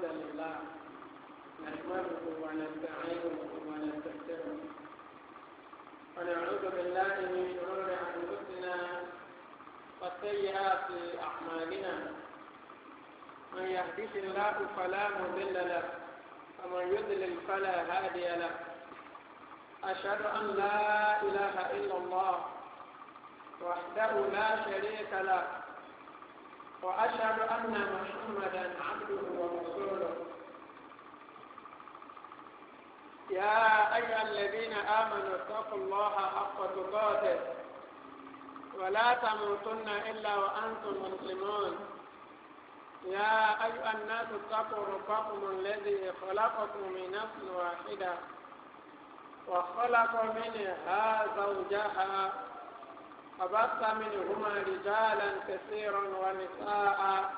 الحمد لله نحمده ونستعينه ونستغفره ونعوذ بالله من شرور أنفسنا وسيئات أعمالنا من يهده الله فلا مضل له ومن يضلل فلا هادي له أشهد أن لا إله إلا الله وحده لا شريك له وأشهد أن محمدا عبده ورسوله يا أيها الذين آمنوا اتقوا الله حق تقاته ولا تموتن إلا وأنتم مسلمون يا أيها الناس اتقوا ربكم الذي خلقكم من نفس واحدة وخلق منها زوجها وبث منهما رجالا كثيرا ونساء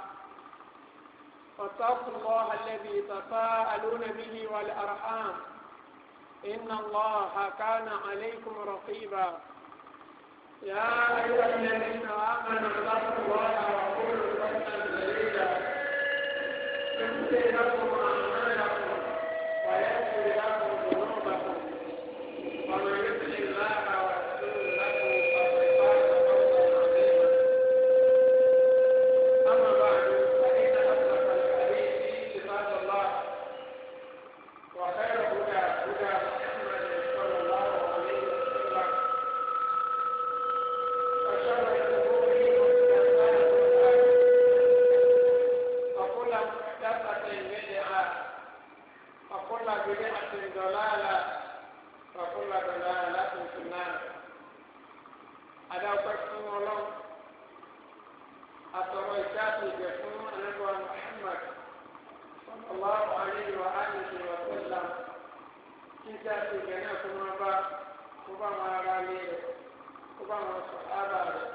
واتقوا الله الذي تساءلون به والأرحام إن الله كان عليكم رقيبا يا أيها الذين آمنوا اتقوا الله وقولوا قولا سديدا يغفر لكم أعمالكم ويغفر لكم ذنوبكم ومن يطع الله ورسوله فقد فاز فوزا عظيما أما بعد فإن أصدق الحديث كتاب الله وخير هدى محمد صلى الله عليه وسلم وشر الأمور محدثاتها وكل محدثة بدعة وكل بدعة ضلالة وكل ضلالة في النار. أدعوكم الله أترى إجابة بكم أنبوى محمد صلى الله عليه وآله وسلم kíkà ti gẹ̀ẹ́nà tó máa bá kó bá máa ra lé rẹ̀ kó bá máa sọ ábà rẹ̀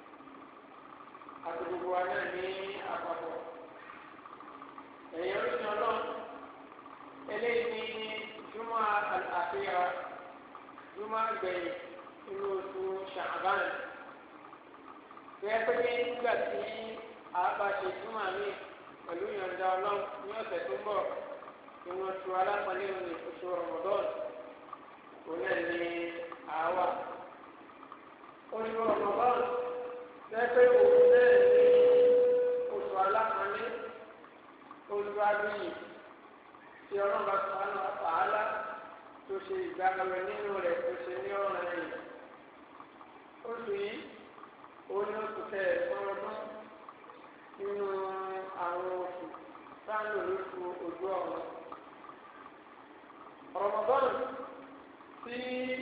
àti gbogbo wa náà ní àpapọ̀. ẹ̀yìn oríṣi ọlọ́run eléyìí ní júmọ́ àfihàn júmọ́ àgbẹ̀yìn inú oṣù ṣàbán. bẹ́ẹ̀ pé nígbà tí a bá ṣe júmọ́ mi pẹ̀lú ìyọ̀ǹda ọlọ́run ní ọ̀sẹ̀ tó ń bọ̀ inú oṣù alápọ̀lẹ́ òní oṣù rọmọdọ́n òun ní àwa oṣù rọmọdọ́n lẹ́pẹ́ òun náà ní oṣù alápọ̀lẹ́ olùwàbíyì tí ọlọ́ba sọ̀rọ̀ àpàlà tó ṣe ìgbàgbọ́ nínú rẹ̀ tó ṣe ní ọ̀ràn yìí oṣù yìí òun ní oṣù kẹẹ̀ẹ́dọ́n ọdún nínú àwọn oṣù sáńdò lóṣù ojú ọ̀run. Ramadan tí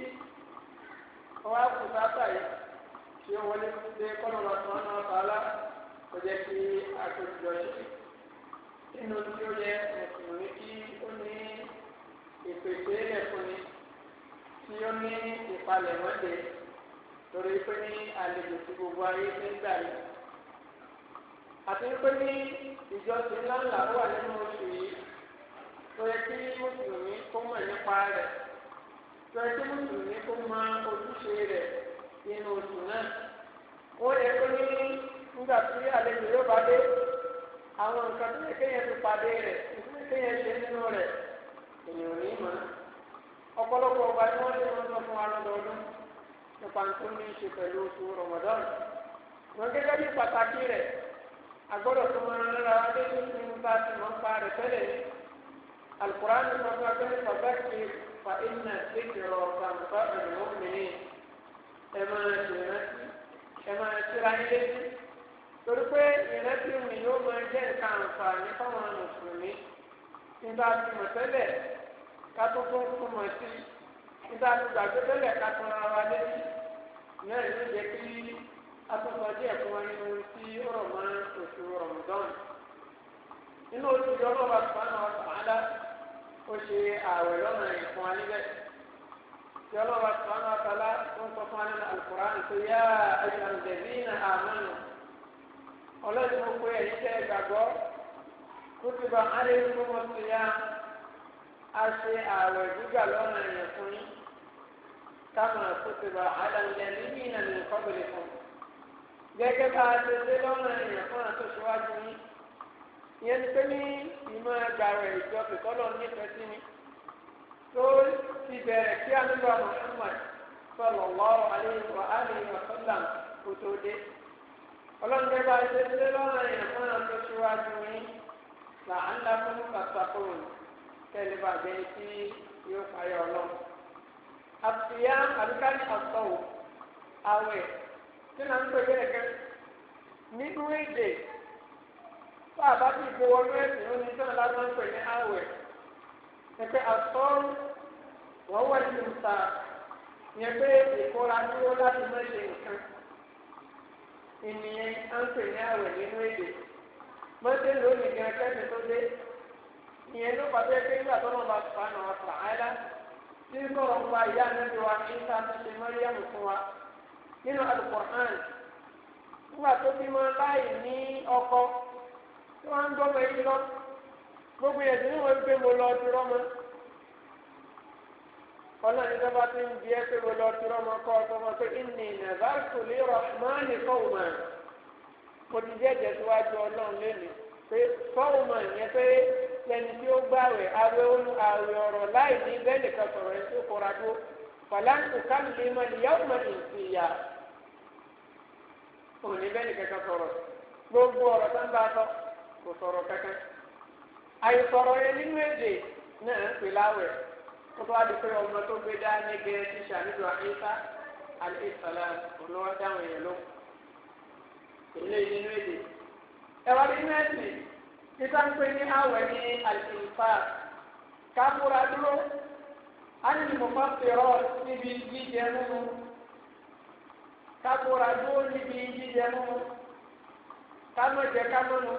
ọwọ́ àkùsátà yìí tí ó wọlé dé kọ́nà lọ́sàn án tààlà kò jẹ́ kí àtòjọ ṣe nínú tí ó yẹ mùsùlùmí kí ó ní ìpèsè ẹ̀fúnni tí ó ní ìpalẹ̀mọ́dé torí pé ní àlejò tí gbogbo ayé ti ń gbà yìí àti pé ní ìjọsìn ńláńlá wà nínú oṣù yìí tó yẹ kí mùsùlùmí kó mọ̀ nípa rẹ̀ tó yẹ kí mùsùlùmí kó mọ ojúṣe rẹ̀ nínú oṣù náà. ó yẹ kó ní nígbà tí àlejò yóò bá dé àwọn nǹkan tó yẹ kéèyàn fi pàdé rẹ̀ nítorí kéèyàn ṣe nínú rẹ̀ èèyàn ò ní mọ̀. ọ̀pọ̀lọpọ̀ ọba tí wọ́n ti wọ́n sọ fún wa lọ́dọọdún nípa tó ní í ṣe pẹ̀lú oṣù Ramadan. wọ́n gẹ́gẹ́ bí pàtàkì rẹ̀ agbọ́dọ̀ tó máa ń rárá wá dé nínú bá ti máa ń pa rẹ̀ tẹ́lẹ̀ ní. القرآن يقول فذكر فإن الذكر تنفع المؤمنين ẹ̀ma ṣẹlẹ̀ ilé torí pé ìrántí mi yóò máa jẹ́ nǹkan àǹfààní fáwọn mùsùlùmí nígbà tí mo tẹ́lẹ̀ ká tó tó fún mọ̀ sí nígbà tí gbàgbé tẹ́lẹ̀ ká tó ra wa létí náà ló jẹ́ kí atúntò díẹ̀ fún wa nínú tí ó rọ̀ mọ́ oṣù Ramadan nínú oṣù yọ̀ọ́ bá subhanahu wa ta'ala ó ṣe ààwẹ̀ lọ́nà ìfún wa níbẹ̀ tí ọlọ́wà subhanahu wa ta'ala tó ń sọ fún wa nínú Al-Qur'an tó yá ayyuhal ladhina amanu ọlọ́dún mo pé ẹ̀yìn tẹ́ gbàgbọ́ kutiba alaykumus siyam a ṣe ààwẹ̀ gbígbà lọ́nà ìyẹn fún yín kama kutiba ala alladhina min qablikum gẹ́gẹ́ bá a ṣe ṣe lọ́nà ìyẹn fún àtúnṣíwájú yín ìyẹn ni pé ní ìmọ̀ ẹgbàrún ìjọ pẹ̀tọ́lọ̀ nífẹ̀ẹ́ sí ni tó ti bẹ̀rẹ̀ kí àlùbọ̀ Muhammad sallallahu alaihi wa alihi wa sallam kó tó dé. ọlọ́run bá ṣe ṣe lọ́rùn èèyàn fún àwọn tó ṣíwájú yín là ń dá fún kàtàkùn kẹ́lẹ́ bàbá yìí tí yóò fàyọ̀ ọlọ́run. àtìyá àbíkárí àtọ̀wò àwẹ̀ tí náà ń pè bẹ́ẹ̀ gẹ́ nínú èdè fún àbájú ìgbowónú ẹ̀sìn ó ní sọ́nà láti ń pè ní àwẹ̀ ẹ̀pẹ́ àtọ́rù wọ́n wà ní ìta yẹn pé ìkóra dúró láti mẹ́ṣe nǹkan ìnìyẹn á ń pè ní àwẹ̀ nínú èdè mọ́tẹ́ lónìí gan kẹ́sì tó dé ìyẹn ló pàṣẹ pé nígbà tó lọ́ọ́ bá fàánà wà fà áyá tí sọ̀rọ̀ ń pa ìyá ànábi wa ní ìta tó ṣe mọ́ríyàmù fún wa nínú Al-Qur'an nígbà tó bímọ láì ní ọkọ tí wọ́n ń gbọ́mọ yìí lọ gbogbo yẹn tí wọ́n gbé mo lọ dúró mọ́ ọlọ́run ìjọba tó ń di ẹ́ pé mo lọ dúró mọ́ kọ́ ọ sọmọ pé inni nazartu lirrahmani sawman mo ti jẹ́ ìjẹ́síwájú ọlọ́run lẹ́nu pé sawman yẹn pé lẹ́ni tí ó gbàwẹ̀ àwẹ̀ ọ̀rọ̀ láì ní bẹ́ẹ̀ nìkan sọ̀rọ̀ ẹ̀ tó kọ́ra dúró falan ukallima al-yawma insiya òní bẹ́ẹ̀ nìkan kan sọ̀rọ̀ gbogbo ọ̀rọ̀ tó ń bá sọ kò sọ̀rọ̀ kankan àìsọ̀rọ̀ yẹn nínú èdè náà ń pè láwẹ̀ kó tó wá di pé ọmọ tó gbé dá ní gẹ̀ẹ́ tíṣà nílùú àyíká alayhisalam olówó dáhùn yẹn ló ilé nínú èdè ẹwà nínú ẹ̀sìn títà ń pè ní àwẹ̀ ní àlìfà káfúra dúró ánìlì mọ̀fá fèrọ̀ níbi jíjẹ mímu káfúra dúró níbi jíjẹ mímu kámọ̀jẹ kámọ̀nù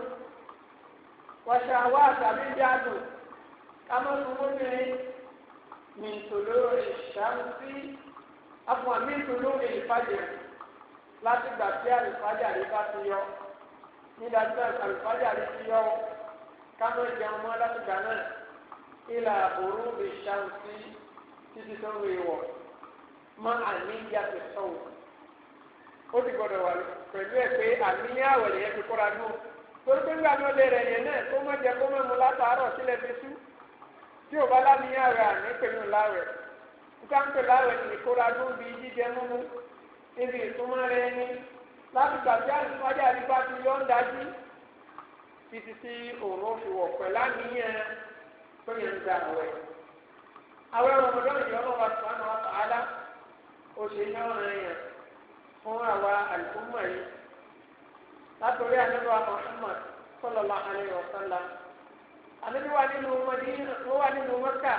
wàṣà wà tàbí jáàdù kámọ̀nù mọ́bìnrin mìtòló ìṣàmùsí àfọ̀n mìtòló ìfàjẹ̀ láti gbà tí àlùfájà rí bá ti yọ nígbà tí àlùfájà rí ti yọ kámọ̀jẹ ọmọ láti gbà náà ìlà òru ìṣàmùsí títí tó ń wéwọ̀ mọ́ àníyá ti sọ̀wọ́ ó ti gbọ́dọ̀ wà pẹ̀lú ẹ̀ pé àníyàn àwẹ̀lẹ̀ yẹn ti kóra dùn torí pé nígbà náà lè rẹ̀ yẹn náà kó mọ̀ jẹ́ kó mọ̀ mu látàárọ̀ sílẹ̀ fi sú tí ò bá láníyàn rẹ̀ àní pẹ̀lú láwẹ̀ nígbà ń pè láwẹ̀ ní ìkóra dùn bíi jíjẹ múmú níbi ìtumọ̀ rẹ̀ ní láti gbàgbé àlùfáàjà nípa ti yọ̀ ń dájú títí tí òun ó fi wọ̀ pẹ̀lú àníyàn tó yẹn ń da àwẹ̀ àwẹ̀ ọmọdé ìjọba wa sùnmọ́ wa sàálà òṣèlú ọ̀ràn yẹn fún àwa àlùfáà yìí látòrí ànábì Muhammad sallallahu alaihi wasallam ànábì wà nínú Mádínà ó wà nínú Mẹ́kà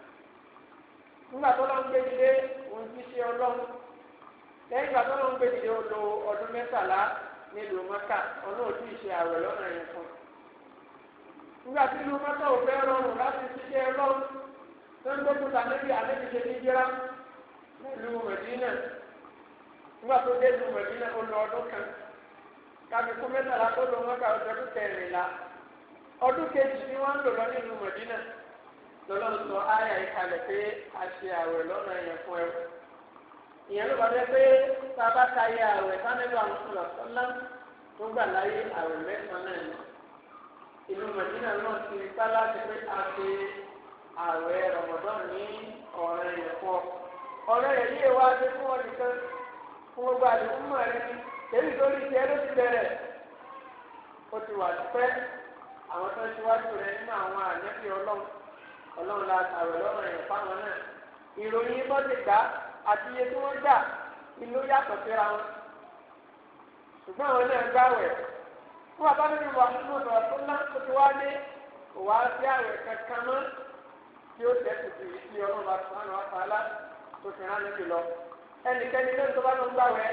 nígbà tó lọ́n gbé dìde òun ti ṣe ọlọ́run lẹ́yìn ìgbà tó lọ́n gbé dìde ó lo ọdún 13 nílùú Mẹ́kà ọ̀nà òtún ìṣe àwẹ̀ lọ́nà yẹn fún nígbà tí ìlú Mẹ́kà ò fẹ́ rọrùn láti ṣiṣẹ́ ọlọ́run tó ń gbógun tàbí ànábì ṣe ní jíra nílùú Mádínà nígbà tó dé ìlú Mádínà ó lo ọdún kan kàbíkú 13 tó lọ Mẹ́kà ọdún 14 ọdún kejì ni wọ́n ń lò lọ nínú Mẹdínà lọ́lọ́run sọ áyà ìkàlẹ̀ pé a ṣe àwẹ̀ lọ́nà yẹn fún ẹ. ìyẹn ló bá dé pé sábà ka yẹ àwẹ̀ sánẹ́lú àwọn sọ̀rọ̀ tó gbà láyé àwẹ̀ 9 náà ni. ìlú Mẹdínà náà ti rí pálá ti pé a ṣe àwẹ̀ Ramadan ní ọ̀rẹ́ yẹn fún ọ. ọ̀rẹ́ yẹn yíyẹ wá dé fún ọ nìkan fún gbogbo àdìgún mọ̀ rẹ ni èyí tó rí tiẹ̀ ló ti bẹ̀rẹ̀ ó ti wà pẹ́ àwọn tó ń ṣíwájú rẹ nínú àwọn ànẹ́bí ọlọ́run la àwẹ̀ lọ́rùn ẹ̀yìn fáwọn náà ìròyìn bọ́ ti gbà àti iye tí wọ́n gbà ìlú yàtọ̀ síra wọn ṣùgbọ́n àwọn náà gbàwẹ̀ fún àbámẹ́bí wa nínú ọ̀dọ̀ tó ná tó ti wá dé kò wá sí àwẹ̀ kankan mọ́ tí ó tẹ̀sí ju ìsí ọlọ́run bá sùn àwọn àtàlá tó fi rán níbi lọ ẹnikẹ́ni lẹ́nu tó bá lọ gbàwẹ̀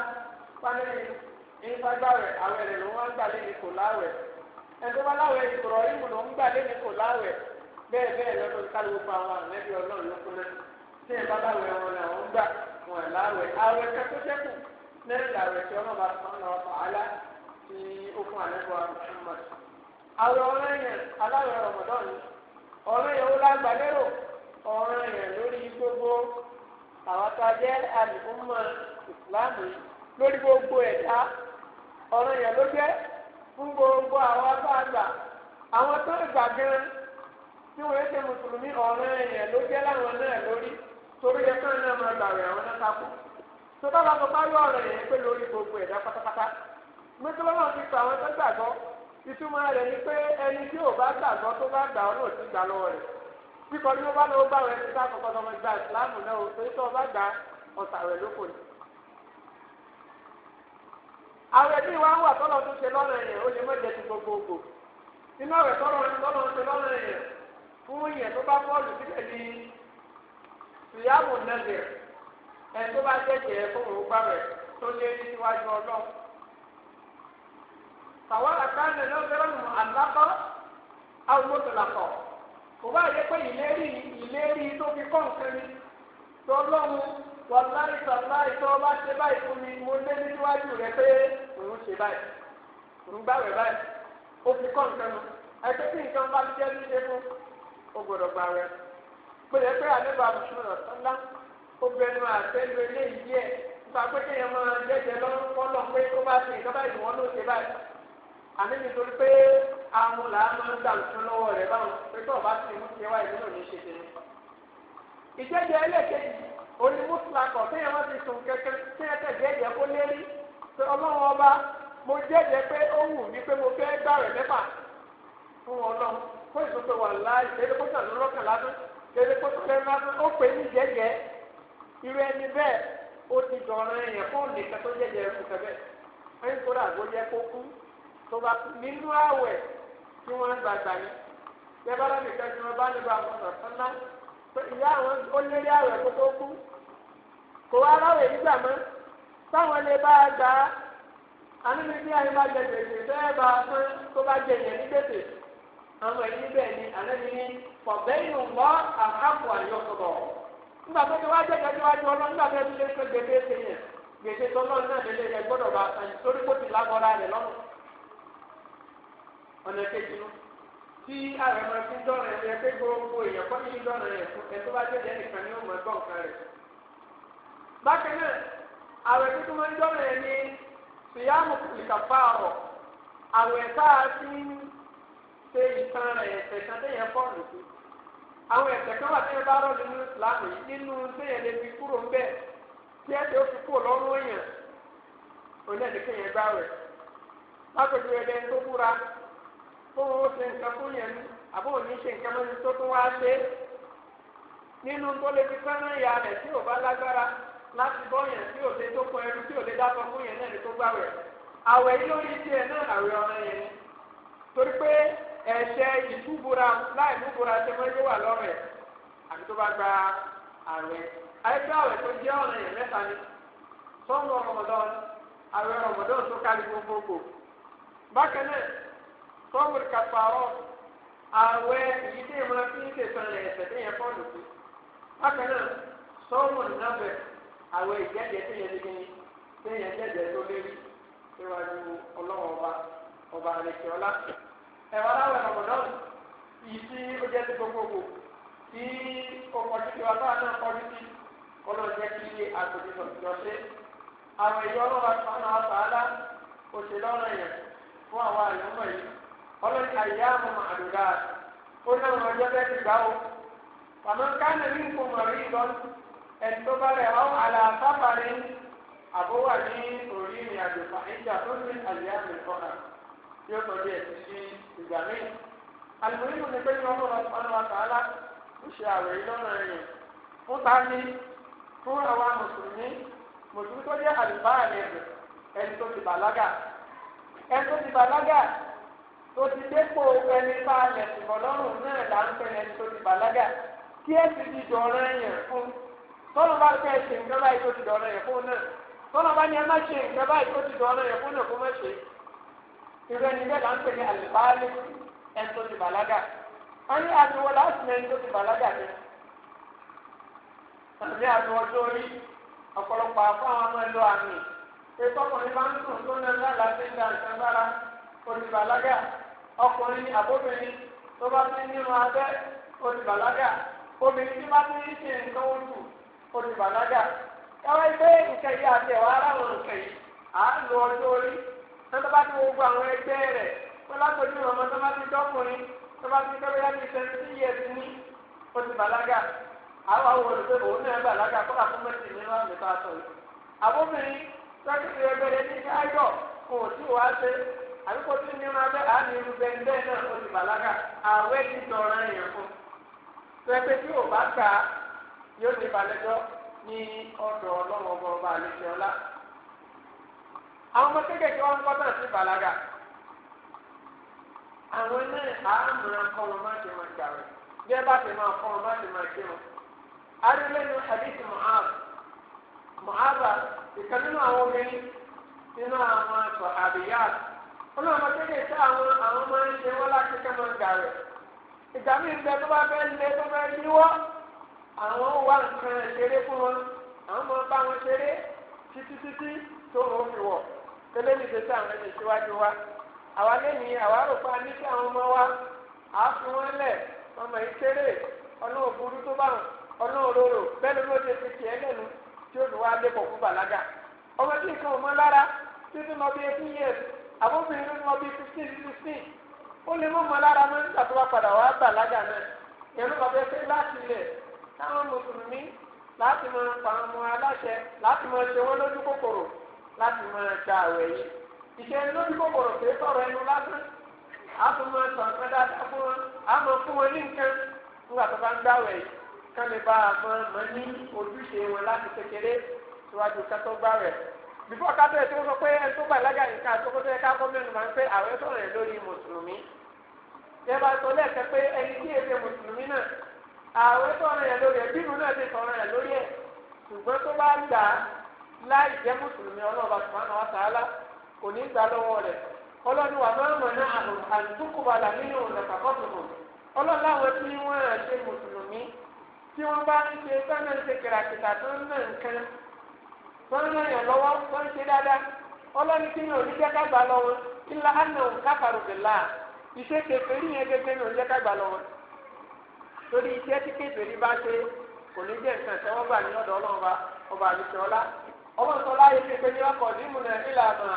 ìfá gbàwẹ̀ àwẹ̀ rẹ̀ ló wá ń gbà lẹ́ni kò láwẹ̀ ẹ̀dọ́ bá láwẹ̀ ìkọ̀rọ̀ ìmù ló ń gbà lẹ́ni kò láwẹ̀ bẹ́ẹ̀ bẹ́ẹ̀ lọ́dún kálukú fún àwọn àmẹ́bí ọlọ́run ló kún náà tí ẹ̀ bá láwẹ̀ wọn ni àwọn ń gbà wọn láwẹ̀ àwẹ̀ kẹ́kọ̀ọ́ sẹ́kù lẹ́yìn làwẹ̀ tí ọlọ́run bá sọ ọ́nà ọ̀tọ̀ àlá tí ó fún àlẹ́bọ̀ Muhammad. àwẹ̀ ọ̀rẹ́yìn aláwẹ̀ Ramadan ọ̀rẹ́yìn ó lágbà lérò ọ̀rẹ́yìn lórí gbogbo àwọn tó jẹ́ àlùkùmọ̀ ìsìlámù lórí gbogbo ẹ̀dá ọ̀rẹ́yìn ló jẹ́ fún gbogbo àwọn abáàgbà àwọn tó gbà gan tí wọ́n ṣe mùsùlùmí ọ̀ràn ẹ̀yàn ló jẹ́ láwọn náà lórí torí ẹ̀ fún ẹ̀ náà máa gbàwé àwọn náà kápú tó bá bá bá yọ ọ̀ràn ẹ̀yàn pé lórí gbogbo ẹ̀dá pátápátá mẹtọlọmọ ti pa àwọn tó gbàgbọ́ ìtumọ̀ rẹ̀ ni pé ẹni tí ò bá gbàgbọ́ tó bá gbà ọ́ náà ti gbà lọ́wọ́ rẹ̀ kíkọ ní wọ́n bá lọ́wọ́ gbà wọ́n ti ká kọ́kọ́ tọmọ gba ìsìlámù náà o torí tó o bá gbà ọ̀sà rẹ̀ lóko ni. àwọn ẹbí wa ń wà tọ́lọ̀ tó ṣe lọ́nà yẹn ó lè má jẹ ti gbogbogbò inú àwẹ̀ tọ́lọ̀ ṣe lọ́nà yẹn fún yẹn tó bá bọ́ọ̀lù síbẹ̀ ní ìyáàmù nàgẹ̀ ẹ̀ tó bá jẹ́jẹ́ fún òun gbà rẹ̀ tó lé níwájú ọlọ́run fàwọn àkáǹtì náà fẹ́ràn mọ́ àlákọ́ àwọn mọ́tòlákọ́ kò bá yẹ pé ìlérí tó fi kọ́ nǹkan ni tó lọ́hùn wàláì sàláì tó bá ṣe báyìí fún mi mo lé níwájú rẹ pé òun ṣe báyìí òun gbàwẹ̀ báyìí ó fi kọ́ nǹkan nu ẹgbẹ́ tí nǹkan bá ti jẹ́ ní ṣe fún ó gbọ́dọ̀ gbàwẹ̀ pèlè pé àdébà mùsùlùmí ọ̀sánlá ó bẹnu àtẹ́lu eléyìí díẹ̀ nípa pé kéèyàn máa jẹ́jẹ́ lọ́rùn pé ó bá ṣe nǹkan báyìí wọ́n ló ṣe báyìí àmì nítorí pé àwọn làá máa ń gbà nǹkan lọ́wọ́ rẹ̀ báwọn pé tó o bá sì mú tiẹ̀ wá ìlú náà ní ṣe tèmi. ìjẹ́jẹ́ ẹlẹ́kẹ̀jì oní mùsùlùmí téèyàn máa ti sùn kẹ́kẹ́ téèyàn tẹ̀ jẹ́jẹ́ kó lérí pé ọlọ́run ọba mo jẹ́jẹ́ pé ó wù mí pé mo fẹ́ gbà rẹ̀ mẹ́fà fún ọlọ́run fún ìsopẹ̀ wà láì lédè kó sàn lọ́kàn lásán lédè kó sàn lẹ́nu lásán ó pè ní jẹ́jẹ́ irú ẹni bẹ́ẹ̀ ó ti dọ̀rọ̀ ẹ̀yàn fún nìkan tó jẹ́jẹ́ fún kẹ́bẹ́ ẹni tó rà gbọ́jẹ́ kó kú tó bá nínú àwẹ̀ tí wọ́n gbàgbà ní yẹ́bára nìkan tí wọ́n bá nílò àwọn ọ̀sán náà ìyá àwọn ó lérí àwẹ̀ kó tó kú kò wá ráwẹ̀ yìí gbà mọ́ táwọn lè bá a gbà á àníbi bí ayé bá jẹ gbèsè bẹ́ẹ̀ bá a fún tó bá jẹ yẹn ní gbèsè àwọn ẹ̀yìn níbẹ̀ ni àlẹ́ni ní fọ̀bẹ́yìn wọ́ àkàpò àyọkọ̀bọ̀ nígbà tó ti wá jẹ́ kẹ́kẹ́ wájú ọlọ́run nígbà tó ti lé pé gbèsè yẹn gbèsè tó lọ́run náà lè lè gbọ́dọ̀ bá a sàn torí kó ti lágbọ́ra rẹ̀ lọ́rùn ọ̀nà kejì nu tí ààrẹ máa fi dọ́rọ̀ ẹ̀ pé gbogbo èèyàn kọ́ ní dọ́rọ̀ ẹ̀ fún ẹ̀ tó bá jẹ́ nìkan ni ó mọ̀ ẹgbọ́n kan rẹ̀. bákan náà ààrẹ tuntun máa ń dọ́rọ̀ ẹ̀ ní síyáàmù ìkàfà ọ̀rọ̀ ààrẹ tá a ti ń ṣe ìtàn rẹ̀ ẹ̀sẹ̀ kan téèyàn pọ̀ lù sí. àwọn ẹ̀sẹ̀ kan wà téèyàn bá rọ̀ nínú ìsìlámù yìí nínú téèyàn lè fi kúrò ńbẹ̀ tí ẹ̀ tó fi kúrò lọ́rùn èèyàn onídẹ̀ẹ́dẹ́kẹ́yẹn gbá rẹ̀ lápẹ̀jù ẹ̀dẹ́ tó búra fún ó ṣe nǹkan fún yẹn ní àbó òní ṣe nǹkan mọ́ni tó tún wá ṣe nínú tó lè fi fẹ́ràn ìyá rẹ̀ tí ò bá lágbára láti bọ́ yẹn tí ò lè tó kọ ẹrú tí ò lè dábọ̀ fún yẹn náà ní tó gbàwẹ̀ àwẹ̀ yìí lórí tiẹ̀ náà àwẹ̀ ọ̀ràn yẹn ni torí pé ẹ̀ṣẹ̀ ìbúbura láì búbura ṣe mọ́ yóò wà lọ́rùn ẹ̀ àti tó bá gba àwẹ̀ àyẹ̀fẹ́ àwẹ̀ tó jẹ́ ọ̀ràn yẹn mẹ́ta ni sọ́ọ̀nù Ramadan àwẹ̀ Ramadan tó kárí gbogbogbò bákan náà sọ́ọ̀mù kàfàrọ̀ àwẹ̀ èyí tí ìmọ̀ fi ń tẹ̀sán rẹ̀ ẹ̀sẹ̀ tó yẹ fọ́ọ̀nù sí. bákan náà sọ́ọ̀mù nàbẹ̀ àwẹ̀ ìjẹ́jẹ́ tó yẹ lẹ́gbẹ̀ẹ́ tó yẹ jẹ́jẹ́ tó lérí síwájú ọlọ́wọ́ ọba àlejò ọlá. ẹ̀wọ̀n aláwẹ̀ Ramadan yìí tí ó jẹ́ ti gbogbogbò tí ó kọjú sí wa bá náà kọjú sí ọlọ́jẹ́ kí àgbègbè lọ sí. àwọn ìjọ ọlọ́wọ́ sọ́nà ọ̀tàlá òṣèlọ́rọ̀ yẹn fún àwọn àyọ̀mọ̀ yìí ọlọ́ni àyàmù àdúrà ó náà wọn ọjọ́ bẹ́ẹ̀ ti gbà ó àmọ́ kánà ní nǹkan mọ̀rí ìlọ́nù ẹni tó bá rẹ̀ ọ́ àlàáfàbàrí àbówà ní orí ìrìn àjò fàájà tó ní àyàmù ìfọ̀nà tí ó tọ́jú ẹ̀ sí ìgbà míì. àlùmọ́nì ní pé ní ọmọ ọ̀nà wa tààlà ó ṣe àwẹ̀ ìlọ́nà ẹ̀yìn fún tani fún àwa mùsùlùmí tó jẹ́ àlùbáàlẹ̀ ẹni tó ti bàlágà tó ti dépò ẹni bá lẹ̀ ṣùgbọ́ lọ́rùn náà là ń pẹ́ ẹni tó ti bàlágà kí ẹ ti di dọ̀rọ̀ ẹ̀yàn fún tọ́lọ́ bá fẹ́ ṣe nǹkan báyìí tó ti dọ̀rọ̀ ẹ̀yàn fún náà tọ́lọ́ bá ní ẹ má ṣe nǹkan báyìí tó ti dọ̀rọ̀ ẹ̀yàn fún náà kó má ṣe irú ẹni bẹ́ẹ̀ là ń pè ní àlùbáálẹ̀ ẹni tó ti bàlágà wọ́n ní àdúgbò láti ní ẹni tó ti bàlágà ní àmì àdúgbò tó rí ọ̀pọ̀lọpọ̀ àfáwọn ọmọ ẹlò àmì ètò ọkùnrin bá ń sùn tó náà lára ṣe ń da nǹkan lára olùbàlágà ọkùnrin àbóbìnrin tó bá ti nínú abẹ́ olùbàlágà obìnrin tí bá ti ń ṣe nǹkan oṣù olùbàlágà káwá gbé nǹkan yìí àti ẹ̀wà aráwọ̀ nǹkan yìí à ń lo ọjọ́ orí nígbà bá ti gbogbo àwọn ẹgbẹ́ rẹ̀ wọ́n lápòjú ọmọ tó bá ti dọ́kùnrin tó bá ti dọ́kùnrin láti ṣẹ́ni sí yẹ ti ní ó ti bàlágà àwọn àwọn olùgbé òun náà bàlágà kó àfún mẹ́tì nínú àmì tó aṣọ yìí. àbóbìnrin tọ́kìtì ẹgbẹ́rẹ́ ní káyọ̀ kò tí ò wá ṣe àbí kò tí ní ma bẹ́ àmì irú bẹ́ẹ̀ bẹ́ẹ̀ náà ó ti bàlágà àwẹ̀ ti dọ̀rọ̀ yẹn fún. tó ẹgbẹ́ tí ò bá kà á yóò ní balẹ̀jọ́ ní ọ̀dọ̀ ọlọ́wọ́ ọba àlejò ọlá. àwọn ọmọ kéékèèké wọn kọ́ náà sí bàlágà. àwọn náà àmọ́ kọ́ wọn má ti máa gbàwẹ̀ bí ẹ bá ti máa kọ́ wọn má ti máa ké wọn. arílẹ́nu hadith Mu'adh ìkan nínú àwọn obìnrin nínú àwọn àtọ̀ àbíyáàt ọlọ́run kéékèèké àwọn máa ń ṣe wọ́n láti kẹ́ máa gbàwẹ̀. ìgbà míì ń bẹ tó bá fẹ́ lé tó fẹ́ yíwọ́ àwọn wà nǹkan ṣeré fún wọn àwọn máa bá wọn ṣeré títí tó wọn fi wọ̀ tẹ́lẹ̀ ní ìgbésẹ̀ àwọn ẹni ìṣíwájú wa àwa lẹ́yìn àwa rò pa ní kí àwọn ọmọ wa á fi wọn lẹ̀ ọmọ yìí kéré ọlọ́run burú tó bá wọn ọlọ́run rorò bẹ́ẹ̀ ló ṣe fi tiẹ̀ lẹ́nu tí ó dùn wá lé pọ̀ fún bàlágà ọmọ tí nǹkan ọmọ lára títí mọ bí 18 years àbóbìnrin ló mọ bí 15 ó lè mọ́ ọmọ lára mọ́ nígbà tó bá padà wá bàlágà náà ìyẹn ló bá fẹ́ fẹ́ láti ilẹ̀ táwọn mùsùlùmí láti máa pa ọmọ aláṣẹ láti máa ṣe wọn lójú kòkòrò láti máa gba àwẹ̀ yìí ìṣe lójú kòkòrò pé sọ̀rọ̀ ẹnu lásán á tún máa sọ nǹkan dáadáa fún wọn á máa fún wọn ní nǹkan nígbà tó bá ń gbà àwẹ̀ yìí kán lè bá a mọ ní ojúṣe wọn láti kékeré síwájú kátó gbà àwẹ̀ bífọ̀ kátó ẹ̀ tó sọ pé ẹni tó bàlágà nǹkan àtòkòtò ẹ̀ká kọ́ mẹ́nu máa ń pẹ́ àwẹ̀ sọ̀rọ̀ ẹ̀ lórí mùsùlùmí tẹ́ bá sọ lẹ́ẹ̀kẹ́ pé ẹni tí èdè mùsùlùmí náà àwẹ̀ sọ̀rọ̀ yẹn lórí ẹ̀ bínú náà ti sọ̀rọ̀ yẹn lórí ẹ̀ ṣùgbọ́n tó bá gbà á láì jẹ́ mùsùlùmí ọlọ́ọ̀bà subhanahu wa ta'ala kò ní gbà lọ́wọ́ rẹ̀ ọlọ́ni wà máa ń mọ̀ náà àtúkùbalà nínú ọ̀nà kàkọ́tùkù ọlọ́ni láwọn tí wọ́n ṣe mùsùlùmí tí wọ́n bá ń ṣe sọ́nà ń ṣe kìràkìtà tó ń nà nǹkan tó ń ràn yàn lọ́wọ́ tó ń ṣe dáadáa ọlọ́ni tí ní oníjẹ́ ká gbà lọ́wọ́ ilá àná kafaru billah iṣẹ́ kèfèrí yẹn gẹ́gẹ́ ní oníjẹ́ ká gbà lọ́wọ́ torí iṣẹ́ tí kèfèrí bá ṣe kò ní jẹ́ nǹkan tẹ́wọ́ gbà ní ọ̀dọ̀ ọlọ́run ọba àlùsọ̀ọ́lá ọmọ sọlá yìí ti pé ní ọkọ̀ nímú náà ìlànà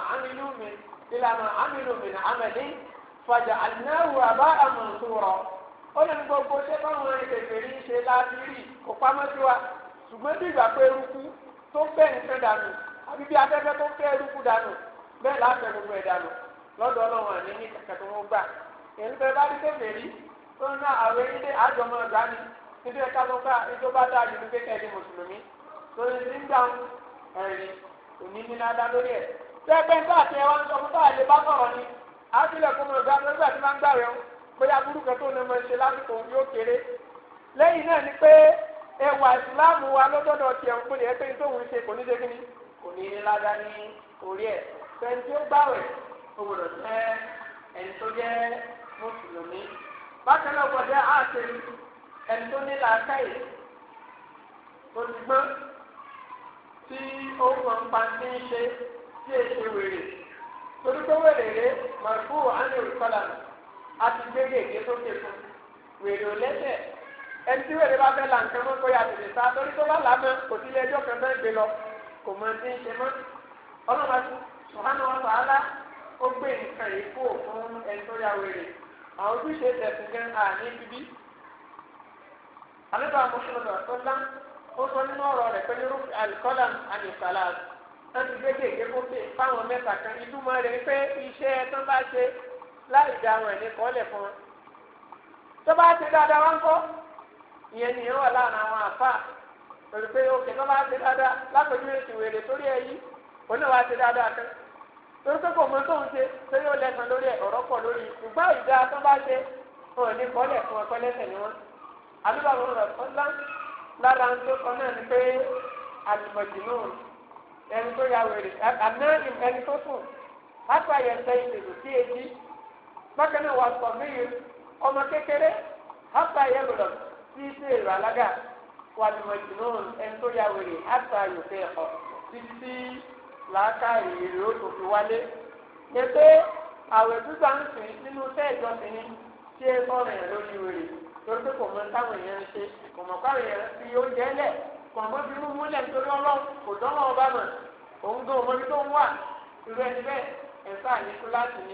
àmìlú mi náà àmẹ́lí fàjà àdínáwó àbá àmọ̀sọ̀rọ̀ ó lè ní gbogbo ṣé báwọn kèfèrí ń ṣe láti rí kó pamọ́ sí wa ṣùgbọ́n bí ìgbà pé eruku tó fẹ́ nǹkan dànù àbí bí afẹ́fẹ́ tó fẹ́ eruku dànù bẹ́ẹ̀ láfẹ́ gbogbo ẹ̀ dànù lọ́dọ̀ ọlọ́run àní ní kẹ̀kẹ́ tó wọ́n gbà èyí fẹ́ bá rí kèfèrí tó ń ná àwọn ilé àjọmọ̀ ọ̀gá ni níbi ẹ̀ka tó gbà ètò bá dáa jù ní kékeré ní mùsùlùmí lórí ní ń dáhùn ẹ̀rí òní ní nádá lórí ẹ̀ tẹ́gbẹ́ ń bá àti ẹwà ń sọ fún báyìí lè bá sọ̀rọ̀ ni àtìlẹ̀ kó mọ̀ ọ̀gá nígbà tí máa ń gbà rẹ̀ ń bóyá burúkú tó ní ọmọ ìṣe lásìkò yóò kéré lẹ́yìn náà ni pé ẹwà ìsìláàmù wa lọ́dọ̀dọ̀ tiẹ̀ ń pèlè ẹgbẹ́ tó ń ṣe kò ní dégínní kò ní ní ládá ní orí ẹ̀ fẹ́ni tí ó gbàwẹ̀ ó gbọ́dọ̀ jẹ́ ẹni tó jẹ́ mùsùlùmí bákan náà gbọ́dọ̀ àṣẹ ẹni tó ní làákàyè tó ti gbọ́n tí ó mọ̀ ń pa ní ṣe tí èṣe wèrè torí pé wèrè rè màrúfù ánì òrùkọ́là àti gbégègé sókè fún wèrè ò lẹ́sẹ̀ ẹni tí wèrè bá fẹ́ là nǹkan mọ́ kóyà tètè sá torí tó bá là á mọ́ kò sí ilé ẹjọ́ kan náà gbé lọ kò mọ tí ń ṣe mọ́ ọlọ́mọ subhanahu wa ta'ala ó gbé nǹkan yìí kó fún ẹni tó ya wèrè àwọn ojúṣe tẹ̀sìn gan àní bíbí àlejò àmọ́sọ̀rọ̀ àtọ́lá ó sọ nínú ọ̀rọ̀ rẹ̀ pé ní rúfin alikọ́lá àni sàlàs láti gbégègé kókè fáwọn mẹ́ta kan ìtumọ̀ rẹ̀ pé iṣẹ́ tó bá ṣe láì dá àwọn ẹ̀ní kọ́lẹ̀ fún wọn. tó bá ṣe dáadáa wá ń kọ́ ìyẹn nìyẹn wà láàrin àwọn àfà pẹ̀lú pé òkè tó bá ṣe dáadáa lápẹ̀jú èsì wèrè torí ẹ yí òun náà wá ṣe dáadáa kan torí pé kò mọ tó ń ṣe tó yóò lẹ́sàn lórí ọ̀rọ̀ pọ̀ lórí ṣùgbọ́n ìdá tó bá ṣe òun ní kọ́lẹ̀ fún ọkọ lẹ́sẹ̀ ni wọ́n. àdúgbò lára ń tó kọ náà ni pé àlùmọ̀jìnú ẹni tó ya wèrè àná ẹni tó sùn láti àyẹ̀sẹ̀ ìṣèlú sí etí bákan náà wà sọ míì ọmọ kékeré láti àyẹ̀lò sí sí èrò alága wà àlùmọ̀jìnú ẹni tó ya wèrè láti àyẹ̀sẹ̀ ẹ̀kọ́ títí làákà èrè ó tó fi wálé. yẹ pé àwẹ̀ gbígbà ń sìn nínú iṣẹ́ ìjọsìn ni tí ẹ sọ̀rọ̀ yẹn lórí wèrè torí pé kò mọ táwọn èèyàn ń ṣe kò mọ káwọn èèyàn fi oúnjẹ lẹ̀ kò mọ bí wọ́n múlẹ̀ nítorí ọlọ́run kò dánwò ọba mọ̀ òun gan ọmọdé tó ń wà irú ẹni bẹ́ẹ̀ ẹ̀fọ́ àníkú láti ní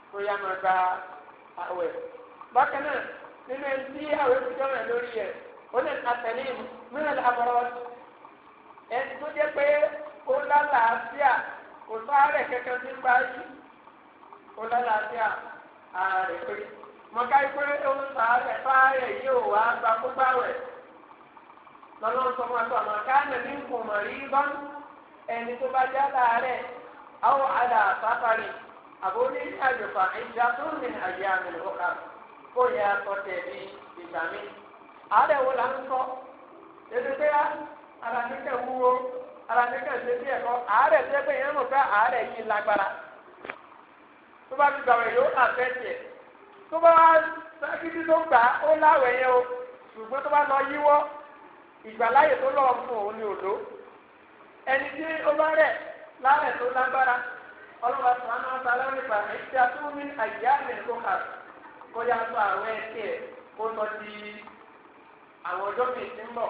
kó yá máa gba àwẹ̀. bákan náà nínú ẹni tí àwẹ̀ fi jọ́nà lórí ẹ̀ ó lè àtẹ̀lé mìíràn àbọ̀rọ̀ ẹni tó jẹ́ pé ó lálàáfíà kò sáré kẹ̀kẹ́ tí ń bá yí ó lálàáfíà ara rẹ̀ pé mọ̀ká pé ó ń sáré yóò wá gba kó gbáwẹ̀ lọ́nà sọmọ àti ọmọ káàní ní nkùnmọ̀ rí bọ́n ẹni tó bá já láàárẹ̀ àwọn àdá sáfárì àbórí àjòfà ìjà tó ń rìn àjẹ àmì lọ́kà kó yẹ akọ̀tẹ̀ bí ìgbà mi. àárẹ̀ wo la ń sọ ebi pé ara níkẹ́ wúwo ara níkẹ́ ṣe bí ẹ̀kọ́ àárẹ̀ tó yẹ pé yẹn mọ̀ pé àárẹ̀ yìí lágbára tó bá ti gbàwẹ̀ yóò àfẹ́ tiẹ̀ tó bá sákìtì tó gbà ó láwẹ̀ yẹn o ṣùgbọ́n tó bá lọ yíwọ́ ìgbàláyè tó lọ́wọ́ fún òun ní òdo ẹni tí ó bá rẹ̀ lárẹ̀ tó lágbára ọlọ́wọ́ sàn án ta lọ́wọ́ nípa ẹ̀ṣí àtúnmí àyíká mẹ́rin kà kó yá tó àwọn ẹ̀kẹ́ ẹ̀ kó lọ di àwọn ọjọ́ mi ti ń bọ̀.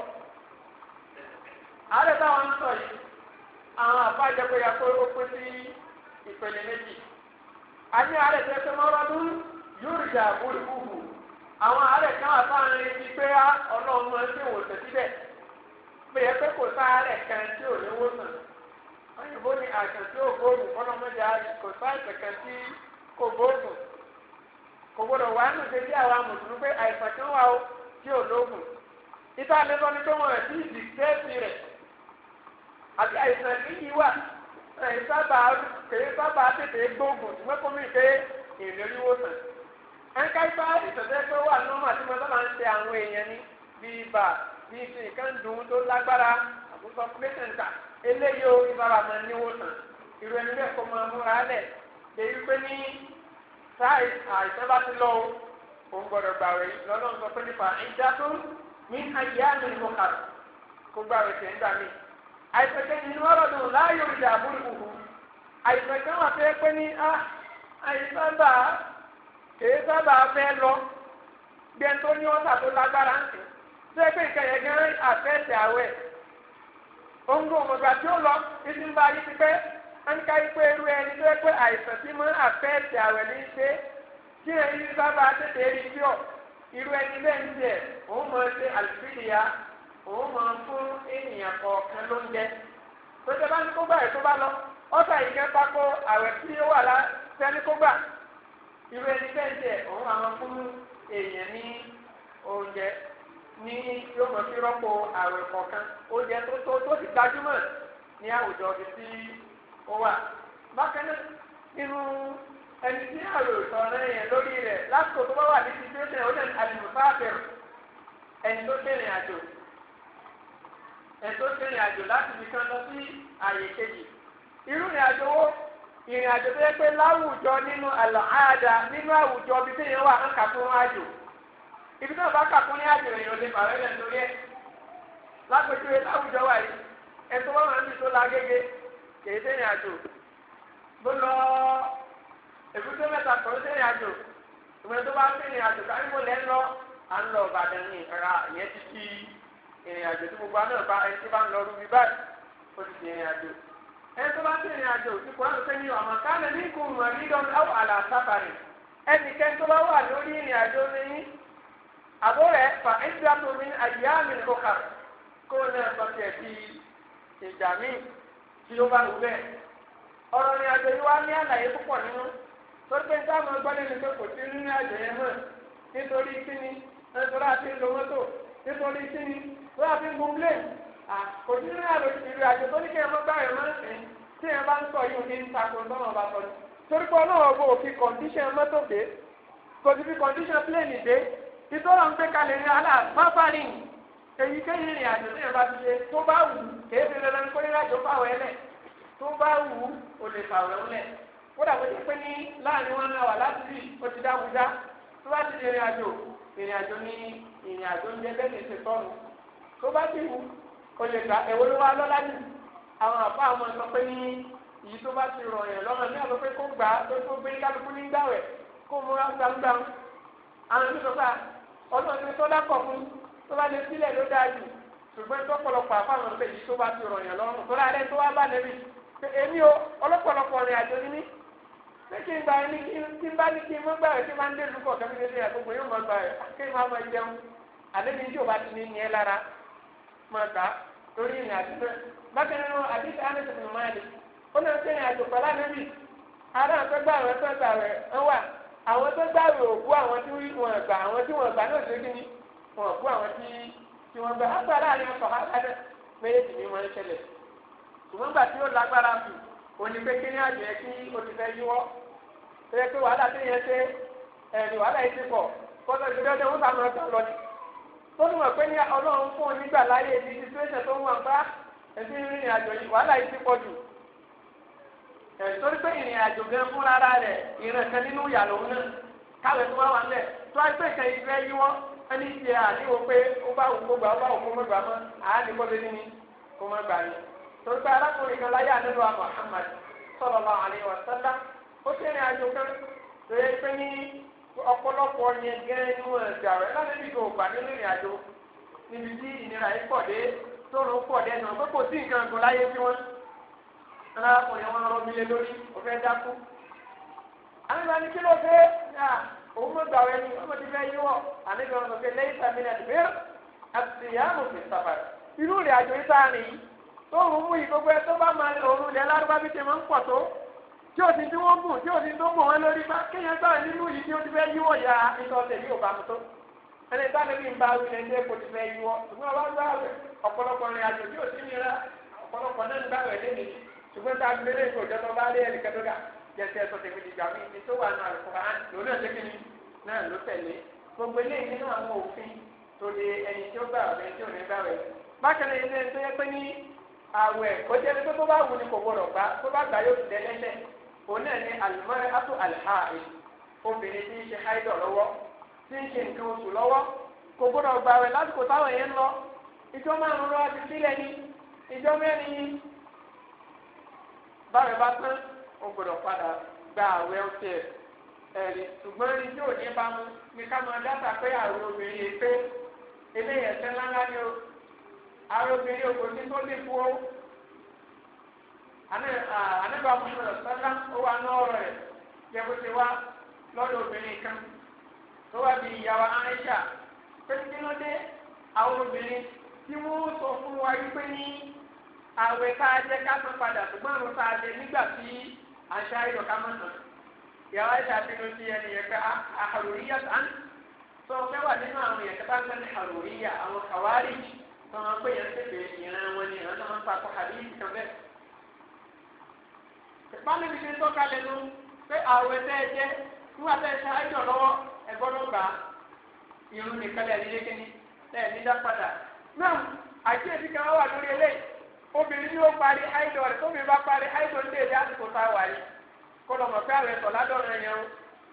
àárẹ̀ táwọn ń sọ yìí àwọn àfáàjẹpẹ́ ya pé ó pín sí ìpele méjì. a ní àárẹ̀ tó ẹsẹ̀ mọ́rọ́dún yóò jà búrúkú àwọn àárẹ̀ kan wà fáwọn ẹni pé ọlọ́run máa ń ṣe ìwòsàn síbẹ̀ pé ẹ pé kò sáárẹ̀ kan tí ò ní wòsàn òyìnbó ni àìsàn tí ò gbóògùn fọlọ́mọdé kò sáìsàn kan tí kò gbóògùn kò gbọdọ̀ wá nù ṣe bí àwa mùsùlùmí pé àìsàn kan wà ó tí ò lóògùn ìta lẹ́sọ̀ ni pé wọ́n rẹ̀ sí ìdìtẹ́ẹ̀sì rẹ̀ àti àìsàn níyì wà kèé sábà tètè gbóògùn ṣùgbọ́n kó mi pé ìlérí wòsàn ẹnka ipa ìtọ́jú pé wà nínú àti mọ́tò máa ń ṣe àwọn èèyàn ní bíi ibà bíi ṣe nǹkan dùn tó lágbára àkóso pírẹ́sẹ̀ǹtà eléyìí ó ìbára máa níwó tán irú ẹni bẹ́ẹ̀ kó máa múra lẹ̀ lèyí pé ní sáà àìsàn bá ti lọ òun gbọ́dọ̀ gbàwé lọ́nà ń sọ pé nípa ìjà tó ní ayé àmì ìmọ̀ká kó gbàwé tẹ̀ ń gbà mí. àìsàn kejì ni wọ́n rọ̀dùn láàyò ìjà àbúrò àìsàn kan wà fẹ́ pé ní àìsàn bá èyí sábà fẹ́ lọ bí ẹni tó ní ọ̀sà tó lágbára ń sìn tó ẹgbẹ́ ìkẹyẹ gẹ́rẹ́ àfẹ́sẹ̀ àwẹ̀ òǹgò òmùgbà tí ó lọ títí ń bá yí ti pẹ́ ẹnìká yí pé irú ẹni tó ẹgbẹ́ àìsàn tí mọ́ àfẹ́sẹ̀ àwẹ̀ ní ṣe kí ẹni sábà tètè rí bí ọ̀ irú ẹni bẹ́ẹ̀ ń jẹ òun mọ̀ ṣe àlùfíìlìyà òun mọ̀ fún ènìyàn kọ̀ọ̀kan lóúnjẹ tó ṣe bá ní kó gbà ẹ̀ tó bá lọ ọ̀sà ìkẹ́ pákó àwẹ̀ tí ó wà sẹ́ni kó gbà irú ẹni bẹ́ẹ̀ jẹ́ òun àwọn fún èèyàn ní oúnjẹ ní yóò mọ̀ sí rọ́pò àwẹ̀ kọ̀ọ̀kan oúnjẹ tó ti gbajúmọ̀ ní àwùjọ ibi tí ó wà. bákan náà nínú ẹni tí àwẹ̀ ìsọ̀rọ̀ yẹn lórí rẹ̀ lásìkò tó bá wà ní situation ó lè àlùmọ́sáàbẹ̀rù ẹni tó ṣèrìn àjò láti fi kan lọ sí àyè kejì irú ìrìn àjò wo ìrìn àjò tó yẹ pé láwùjọ nínú àlàáda nínú àwùjọ ibi tí èèyàn wà ń kà fún àjò ibi tí wọn bá kà fún ní àjò èèyàn lè bàrẹ́ lẹ̀ lórí ẹ̀ lágbèjúwe láwùjọ wà yìí ẹ̀tọ́ wọn máa ń bí tó la gégé kèé sẹ́yìn àjò bó lọ èbúté mẹ́ta kọ́ sẹ́yìn àjò ìwọ̀n tó bá sẹ́yìn àjò káríwó lẹ́ ń lọ à ń lọ Ìbàdàn ní ìfẹ́ra ìyẹn ti fi ìrìn àjò tí gbogbo àná bá ẹni tí bá ń lọ rú bí báyìí ó ti fi ìrìn àjò ẹni tó bá ti rìn àjò tí kò láti sẹ́yìn ọmọ káàlẹ ní kò mọ rídọn áwọ àlàsáfàrì ẹnìkẹ́ni tó bá wà lórí ìrìn àjò ní àbó rẹ̀ fà ẹ́sìlámùmí àyíyáàmì ọkà kó náà sọ tiẹ̀ di ìjà míì tí ó bá wù bẹ́ẹ̀. ọ̀rọ̀ ìrìn àjò yìí wá ní àlàyé púpọ̀ nínú tó pé ń sáà máa gbọ́ nínú pé kò sí nínú àjò yẹn mọ̀ nítorí kíni nítorí àti ń lo mọ́tò nítorí kíni tó àti ń gun plane kò sí nínú ìrìn àjò tó ní kí ẹ mọ́ báyọ̀ máa ń sìn tí ẹ bá ń sọ yìí ní ìtakò lọ́nà ọba sọ ni torí pé ọlọ́wọ́ bò fi condition mọ́tò dé kò sí fi condition plane dé ìtọ́lọ̀ ń gbé kalẹ̀ ní aláàfáfárì èyíkéyìí ìrìn àjò tí ẹ bá ti ṣe tó bá wù kéé fi lọ́nà kó ní àjò fáwọ̀ ẹlẹ̀ tó bá wù ó lè fàwọ̀ ẹlẹ̀ ó dàgbé tó pé ní láàrin wọn náà wà láti rí ó ti dá wùdá tó bá ti di ìrìn àjò ní ìrìn àjò ń jẹ bẹ́ẹ̀ ṣe tọ́nu tó bá ti wù ó lè gbà ẹ̀wọ́ ló wá lọ́lá jù àwọn àbá àwọn sọ pé ní ìyí tó bá ti rọ̀ yẹn lọ́nà ní àlọ́ pé kó gbà á tó gbé kálukú ní gbàwẹ̀ kó múra gbàngbà àwọn ẹni sọ pé ọlọ́run ní tó dákọ̀ fún tó bá lè sílẹ̀ ló dáa jù ṣùgbọ́n tó pọ̀lọpọ̀ àfáwọn pé ìyí tó bá ti rọ̀ yẹn lọ́rùn tó láàrẹ́ tó wá bá nẹ́bí pé èmi o ọlọ́pọ̀lọpọ̀ rìn àjò ní mí kí n gba ẹni kí n bá ní kí n mọ́ gbà rẹ̀ kí n máa ń dé lukọ̀ kẹ́mi lé lẹ́yìn àgbègbè yóò máa gbà rẹ̀ kí n máa jẹun àdébí tí o bá ti ní ní ẹ lára máa gbà torí ìrìn àdúgbò bákan náà àdìsí àdìsí fún máàlì ó náà sẹ́yìn àjò pẹ̀lú àdébí ara àwọn tó gbà rẹ̀ ń wà àwọn tó gbà rẹ̀ òkú àwọn tí wọ́n gbà àwọn tí wọ́n gbà náà ṣe kí ni wọ́n kú àwọn tí wọ́n gbà á gbà láàrin ọkọ̀ méjèèjì ni wọ́n ń ṣẹlẹ̀ ṣùgbọ́n gbà tí ó lágbára fù òní pé kí ní àjò yẹ kí o ti fẹ́ yíwọ́ ó yẹ pé wàhálà tí yẹn ṣe ẹ̀rì wàhálà yìí ti pọ̀ kọ́tọ̀ ìṣẹ́jọ́ wọn bá máa gbà lọ ni tó ní wọ́n pé ní ọlọ́run fún un nígbà láyé ibi situation tó ń wà bá ẹbí ìrìn àjò yìí wàhálà yìí ti pọ̀ jù torí pé ìrìn àjò gan fún rárá rẹ̀ ìrìn kan nínú ìyàló náà káwé tó wá wà nílẹ̀ tó wáyé pé ìkà ìfẹ́ yíwọ́ ẹni ìṣe àdéhùn pé ó bá òkú gbà ó bá òkú mọ́gbà mọ́ àádìí kọ́ lé ní kó má gbà ní. torí pé arákùnrin kan láyé àdéhùn wa Muhammad sallallahu alaihi wasallam ó ṣe ìrìn àjò kan tó yẹ pé ní ọ̀pọ̀lọpọ̀ yẹn gẹ́gẹ́ ní wọn ẹ̀gbà rẹ̀ láti fi kò gbà nínú ìrìn àjò níbi tí ìnira yìí pọ̀ dé tóòrùn pọ̀ dé náà pé kò sí nǹkan ọ̀gbọ̀n láyé tí wọ́n arákùnrin wọn rọ mi lé lórí ó fẹ́ dákú. àwọn ìgbà ní kí ló fẹ́ òun mọ̀ gbà wẹ̀ ni ọmọ ti fẹ́ yíwọ́ àníbi wọn sọ pé lẹ́yìn sàmìnà ti bẹ́ẹ̀ àti ìyáàmù fi sàfà irú ìrìn àjò yìí sáà nìyí tóòrùn mú ìgbógbó ẹ tó bá máa òórùn ilẹ̀ lárúbá bí ti máa ń pọ̀ tó tí o ti tí wọ́n gùn tí o ti tó mọ̀ wọ́n lórí bá kéèyàn gbà nínú yìí tí o ti fẹ́ yíwọ́ ya ìtọ́sẹ̀ yóò bá mu tó ẹni táwọn ẹbí ń bá wí lẹ́nu ẹ̀kọ́ ti fẹ́ yíwọ́ ṣùgbọ́n ọba gbà wẹ̀ ọ̀pọ̀lọpọ̀ rìn àjò tí o ti nira ọ̀pọ̀lọpọ̀ náà ń gbà wẹ̀ lẹ́nu ṣùgbọ́n tá a fi lélẹ̀ ìkọ̀jọ́ tó bá lé ẹnìkan tó dà jẹ́sẹ̀ ẹ̀sọ́ tèmi dìgbà mí ní tó wà nù Al-Qur'an lòun náà ṣe kíni náà ló tẹ̀lé gbogbo eléyìí nínú àwọn òfin tó de ẹni tí ó gbà wẹ̀ tí ò ní gbà wẹ̀ bákan náà ilé tó yẹ pé ní àwẹ̀ kó jẹ́ pé tó bá wù ní kò gbọdọ̀ gbà tó bá gbà yóò ti dẹ́lẹ́lẹ̀ òun náà ní al-mar'atu al-ha'id obìnrin tí ń ṣe haidọ̀ lọ́wọ́ tí ń ṣe nǹkan oṣù lọ́wọ́ kò gbọdọ̀ gbà wẹ̀ lásìkò táwọn yẹn ń lọ ìjọ márùn-ún lọ́wọ́ ti sílẹ̀ ní ìjọ mẹ́rin ní báwẹ̀ bá tán ó gbọdọ̀ padà gba àwẹ̀ ọ̀sẹ̀ ẹ̀rí ṣùgbọ́n ní tí ò ní bá mú ní ká máa dáta pé àwẹ̀ obìnrin yìí pé eléyìí ẹ̀sẹ̀ ńláńlá ni o àwẹ̀ obìnrin òkò ní tó lè fún o anagba muhammed sallam ó wà ní ọ̀rọ̀ rẹ̀ yẹ kó ti wá lọ́dọ̀ obìnrin kan tó wá bí ìyàwó Aisha pé kí ló dé àwọn obìnrin tí wọ́n sọ fún wa wípé ní àwẹ̀ tá a jẹ ká tán padà ṣùgbọ́n àrùn tá a jẹ nígbà tí àṣà ìlọ ká mọ̀ tán ìyàwó Aisha bínú sí ẹni yẹn pé àhàròyíyà tán sọ fẹ́ wà nínú àwọn yẹn kẹta ń gbẹ́ ní àhàròyíyà àwọn kàwárí tó wọn pé yẹn ń tètè ìran wọn ni àwọn náà ń pa kọ́ àdéhìí kan bẹ́ẹ̀. ìpánlẹ̀ mi ṣe tọ́ka lẹ́nu pé àwẹ̀ tẹ́ ẹ jẹ́ nígbà tẹ́ ẹ ṣe àìjọ lọ́wọ́ ẹ gbọ́dọ̀ gbà irun nìkan lẹ́ẹ̀ nílé kíní lẹ́ẹ̀ ní dá padà. náà àkíyèsí kan wà lórí eléyìí obìnrin ni ó parí àìjọ rẹ̀ tóbi bá parí àìjọ ní èdè àsìkò tá a wà yìí kó lọ mọ̀ pé àwẹ̀ tọ̀ ládọ́rọ̀ yẹn o.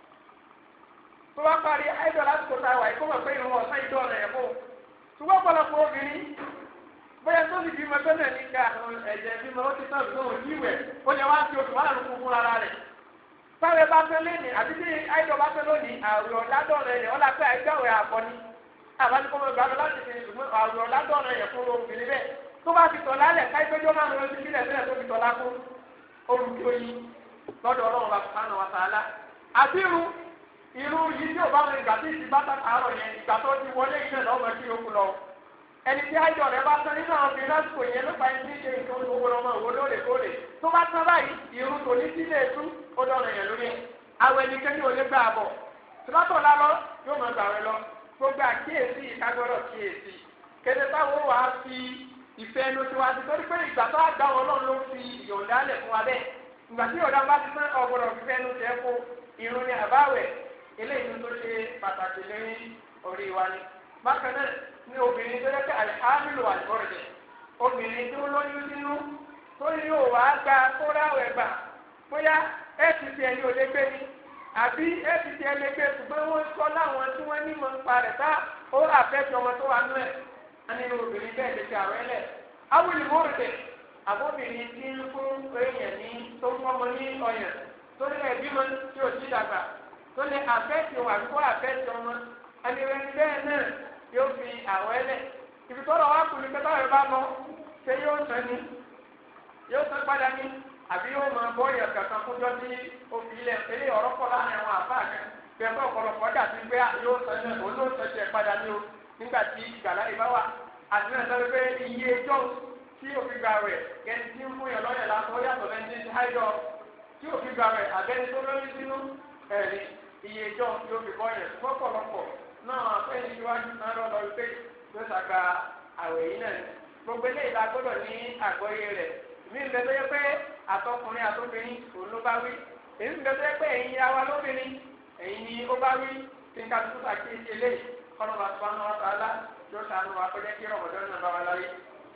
tó bá parí àìjọ lásìkò tá a wà yìí kó mọ̀ pé irun ọ̀sán ìdọ́rọ̀ yẹn kó. ṣùgbọ́n ọ̀pọ̀lọpọ̀ obìnrin bóyá tó ti bímọ tó náà níka ẹ̀jẹ̀ bímọ ó ti tán ìgbóhùn yíwẹ̀ ó lè wá sí oṣù márùn kún fún ara rẹ̀. sáré bá fẹ́ lónìí àbí tí àìjọ bá fẹ́ lónìí àwẹ̀ ọ̀làdọ̀rẹ̀ rẹ̀ ọ̀là pé àìjọwẹ̀ àkọ́ni àbánikọ́mọ ìgbàlọ́ láti fi ṣùgbọ́n àwẹ̀ ọ̀làdọ̀rẹ̀ rẹ̀ fún obìnrin bẹ́ẹ̀ tó bá fi tọ̀lá lẹ̀ káìpéjọ́ máa ń lọ sí sílẹ̀ sílẹ̀ tó fi tọ̀lá fún olùkóyin lọ́dọ̀ ọlọ́run bá fún àwọn àtàlá. àti irú yìí tí ò bá wọn ìgbà tí ìsìn bá tàkàárọ̀ yẹn ìgbà tó ti wọlé iṣẹ́ lọ́wọ́ kí ó kú lọ. ẹni tí àjọ rẹ̀ bá tán nínú àwọn obìnrin lásìkò yẹn ló fa ẹni ṣe nǹkan owó lọ́mọ òwò lóòrèkóòrè tó bá tán báyìí irun tò ní sílé ètú ó dọ̀rọ̀ yẹn lórí ẹ̀. àwọn ẹnikẹ́ni ní olè gbà bọ̀ tòmátò lálọ́ yóò máa gbà rẹ lọ gbogbo àkíyèsí ìkágbọ́dọ̀ kíyèsí kéde táwọn wàá fi ìfẹ́ ẹnu tí wàá ti torí pé ìgbà tó àgbà wọn náà ló fi ìyọ̀ǹda lẹ̀ fún wa bẹ́ẹ̀ ìgbà tí ìyọ̀ǹda bá ti tán ọgbọ́dọ̀ fífẹ́ ẹnu tẹ́ kó irun ní àbáwẹ̀ eléyìí tó ṣe pàtàkì lórí orí wa ni. bákan náà ní obìnrin tó lẹ́kẹ́ àlìhámìlò àlùbọ̀rẹ̀ obìnrin tó lóyún nínú tó yóò wá gba kóráwẹ̀ gbà bóyá fct ẹni ò lè gbé ni àbí fct ẹni lè gbé ṣùgbọ́n wọ́n sọ láwọn tí wọ́n ní mọ̀ nípa rẹ̀ tá ó àfẹ́sí ọmọ tó wà nú ẹ̀ nínú obìnrin bẹ́ẹ̀ lè fi àwẹ̀ lẹ̀ awùlì mọ́rùtẹ̀ àbóbìnrin tí ń fún èèyàn ní tó ń fọmọ ní ọyàn tó ní ẹbí mọ́ tí ò sí dàgbà tó lè àfẹ́sí òun àbíkó àfẹ́sí ọmọ ẹni bẹ́ẹ̀ náà yóò fi àwẹ̀ lẹ̀ ibi tó lọ wá kù ní pé báyọ̀ bá lọ ṣé yóò sàn ní yóò sàn padà ní àbí yóò máa bọ́ yẹn kankan fúnjọ́ tí ó fi ilẹ̀ eré ọ̀rọ̀ pọ̀ láàrin àwọn àbá kan pẹ̀lú ọ̀pọ̀lọpọ̀ ọjà tí gbé yóò sẹ́yìn olóòtọ́jẹ́ padà ní o nígbà tí ìgbàlá ìbá wà àti náà sọ pé iye ẹjọ́ tí òfin gbà rẹ̀ kẹ́ni tí ń fún yàn lọ́yẹ̀ lásán ó yàtọ̀ lẹ́ni tí háìdọ̀ tí òfin gbà rẹ̀ àbẹ́ni tó lórí sínú ẹ̀rí iye ẹjọ́ tí ó fi bọ́ yẹn fọ́pọ̀lọpọ̀ náà àpẹẹrẹ ìwájú náà lọ́ọ́ wípé ló ṣàgbà àwẹ̀ yìí náà gbogbo eléyìí la gbọ́dọ̀ ní àgbọ́yé rẹ̀ èmi ń bẹ tó yẹ pé àtọkùnrin àtobìnrin òun ló bá wí èmi ń bẹ tó yẹ pé ẹ̀yin ya wa lóbìnrin ẹ̀yin ni ó bá wí kí n ká tó sàkíyèsí eléyìí kọ́nà bá tó bá ń wá sàálà yóò sànù wa kọjá kí rọ̀mọ̀dọ́ náà bá wa láyé.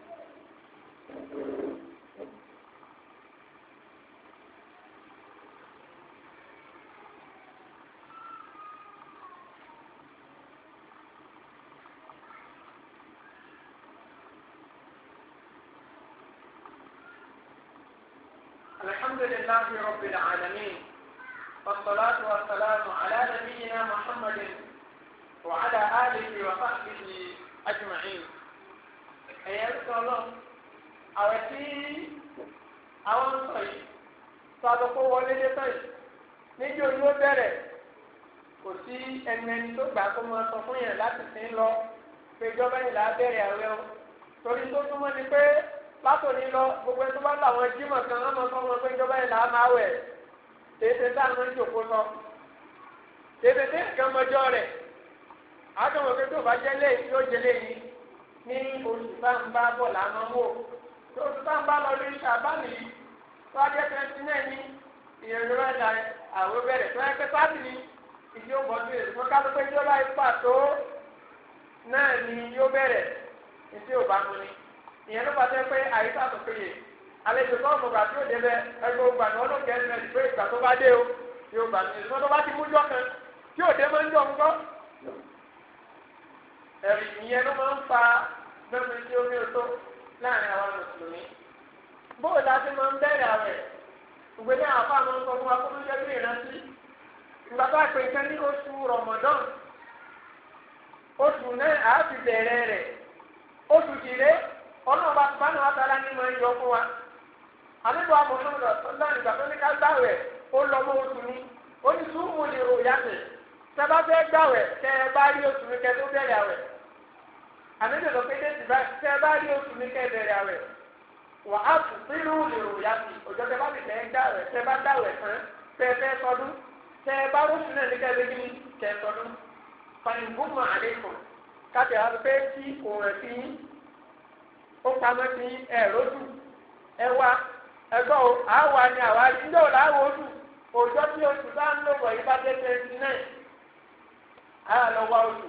الحمد لله رب العالمين والصلاة والسلام على نبينا محمد وعلى آله وصحبه أجمعين. أيها السلام أوتي أوان صي صادقوا ولد صي نيجو يوبره kò sí ẹnìmẹ́ni tó gbà kó máa sọ fún yẹn láti sìn lọ pé ìjọba yìí là á bẹ̀rẹ̀ àwẹ̀ o torí tó túmọ̀ ni pé látòní lọ gbogbo ẹni tó bá làwọn jímọ̀ kan wọn máa sọ wọn pé ìjọba yìí là á máa wẹ̀ tètè táwọn ń jòkó sọ tètè tẹ nǹkan mọjọ rẹ̀ àtọwọ̀ pé tó bá jẹ́ léyìí yóò jẹ́ léyìí ní oṣù tá ń bá bọ̀ lànà wò tó oṣù tá ń bá lọ lórí ṣàbánì yìí tó a jẹ́ 29 ní ìyẹn ẹ̀dá àwẹ̀ bẹ̀rẹ̀ tó yẹ pé 30 ní ìdí ó bọ̀ sí èdè fún kálukú ìjọba ipa tó náà ni yóò bẹ̀rẹ̀ ìdí ò bá mú ni ìyẹn ló pàṣẹ pé àyíká tó péye àlejò tó ọmọ gbà tí ó débẹ̀ ẹgbẹ́ ògbà ní ọlọ́kẹ́ ẹ̀sìn pé ìgbà tó bá dé o yóò gbà ní ìṣúná tó bá ti mú jọ kan tí ò dé máa ń jọ ńkọ́ ẹ̀rì ìyẹn ló máa ń fa mẹ́rin tí ó ní oṣó láàrin àwọn mùsùlùmí bóòlù láti máa ń bẹ̀rẹ̀ àwẹ̀ ògbé ní àwọn afáàmọ́ ń sọ fún wa kó ló jẹ́ bí ìrántí ìgbà tó àpè nǹkan ní oṣù Ramadan oṣù náà àá fi bẹ̀rẹ̀ rẹ̀ oṣù tìrẹ ọlọ́ọ̀bá sùpánù àtàlà ní máa ń yọ fún wa àdúgbò àmọ̀nàmọ̀nà ọ̀sán ìgbà tó ní ká gbàwẹ̀ ó lọ mọ́ oṣù ní ó ní sùúrù lè rò yàtọ̀ tẹ́ bá fẹ́ gbàwẹ̀ tẹ́ ẹ bá rí oṣù ní kẹ́ tó bẹ̀rẹ̀ àwẹ̀ àdúgbò tó pété tì báyìí tẹ́ ẹ bá rí oṣù ní kẹ́ bẹ̀rẹ̀ àwẹ̀ wà á tù sírù lè rò yàtọ̀ òjò tẹ́ bá fi tẹ́ gbàwẹ̀ tẹ́ bá gbàwẹ̀ tán tẹ́ fẹ́ sọdún tẹ́ ẹ bá rọ́ṣù náà ní kẹ́ lé kẹ́ sọdún fanìbùmọ̀ àlékún káàtì àwọn pé tí òun ẹ̀ fi ó pamọ́ sí ẹ̀rọ́dù ẹwà ẹgbọ́ àwa ni àwa rí ndé òun láwọ̀ oṣù òjò tí oṣù bá ń lò wọ̀nyí bá dé 29 àwa lọ wá oṣù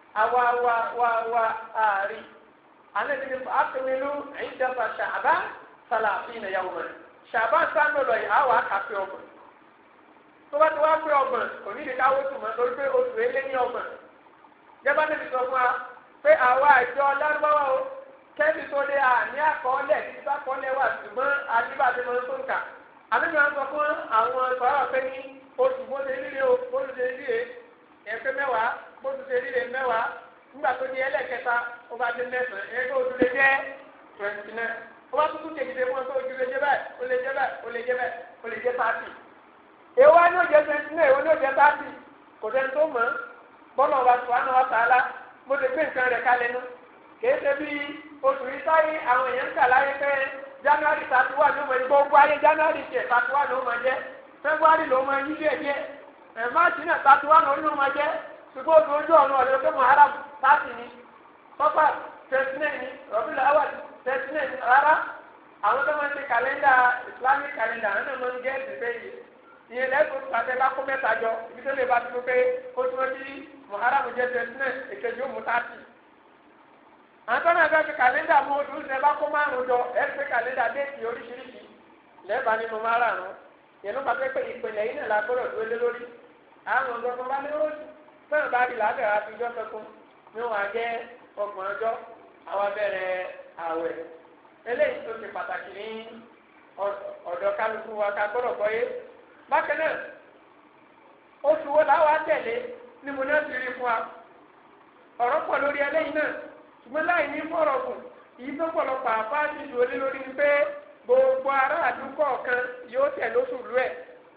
àwa àárí alẹ́ ní àtúnilú ìjọba ṣàbá sàlàfin ìyàwó mọ̀ ṣàbá sáńdò lọ yìí àwa kàfé ọgbọ̀n tó bá ti wá pé ọgbọ̀n kò ní ìdíkà oṣù mọ́ lórí pé oṣù èlé ní ọgbọ̀n jẹ́bá níbi sọ fún wa pé àwa àjọ lárúbáwá o kẹ́bí tó lé ní àkọọ́lẹ̀ tí sákọọ́lẹ̀ wà ṣùgbọ́n alíbàdé máa ń tó ń kà àbíbi wọn sọ fún àwọn ìfọwọ́ pé ní oṣù bó ṣe líle o bó ṣe líle ẹ̀fẹ́ mẹ́wàá bó ṣe líle mẹ́wàá nígbà tó di ẹlẹ́kẹta ó bá dé mẹ́sàn-án ẹgbẹ́ oṣù lè jẹ́ 29 ó bá tuntun kéde fún ọgbẹ́ oṣù lè jẹ́ báyìí ó lè jẹ́ báyìí ó lè jẹ́ báyìí ó lè jẹ́ 30 èwo á ní ó jẹ́ 29 èwo ní ó jẹ́ 30 kò sẹ́ni tó mọ̀ bọ́lá ọba subhanahu wa ta'ala mo ti gbé nǹkan rẹ̀ kalẹ̀ nù kìí ṣe bí oṣù yìí sáyé àwọn èèyàn ń kà láyé pé January 31 ló mọ̀ ní gbogbo ayé January 31 ló mọ̀ jẹ́ February ló mọ̀ yí díẹ̀ díẹ̀ March náà 31 ló mọ̀ jẹ́ ṣùgbọ́n oṣù ojú ọ̀run ọ̀rẹ́ pé Muharram 30 ni Safar 29 ni Rabiul Awwal 29 ni rárá àwọn tó máa ń ṣe kàlẹ́ndà Islamic kàlẹ́ndà náà máa ń gẹ́ ẹ̀sìn ìyẹn lẹ́kọ̀ọ́ pàṣẹ bá kó mẹ́ta jọ ibi tó lè bá tó pé ó túnbọ̀ sí Muharram jẹ́ 29 èkejì ó mú 30. àwọn tó náà fẹ́ fi kàlẹ́ndà mú oṣù ṣe bá kó márùn jọ ẹ̀ fi kàlẹ́ndà déètì oríṣiríṣi lẹ́ẹ̀bà nínú márùn-ún yẹn ló pàṣẹ pé ìpìlẹ̀ yìí náà la gbọ́dọ̀ dúró lé lórí. àwọn ọ̀dọ́ tó bá ní oṣù fẹ́ràn bá rí làbẹ̀rẹ̀ àtijọ́ tuntun ní wọn á jẹ́ ọgbọ̀n ọjọ́ àwọn abẹ́rẹ́ àwẹ̀ eléyìí tó ṣe pàtàkì ní ọ̀dọ̀ kálukú wa ká gbọ́dọ̀ gbọ́yé. bákan náà oṣù wo làwọn á tẹ̀lé ní mo náà ti rí fún wa ọ̀rọ̀ pọ̀ lórí ẹlẹ́yìn náà ṣùgbọ́n láì ní fọ̀rọ̀ kù èyí tó pọ̀lọpọ̀ àfáàtì ìdúró lórí ni pé gbogbo ará àdúgbò kan yóò tẹ̀ lóṣù lú ẹ̀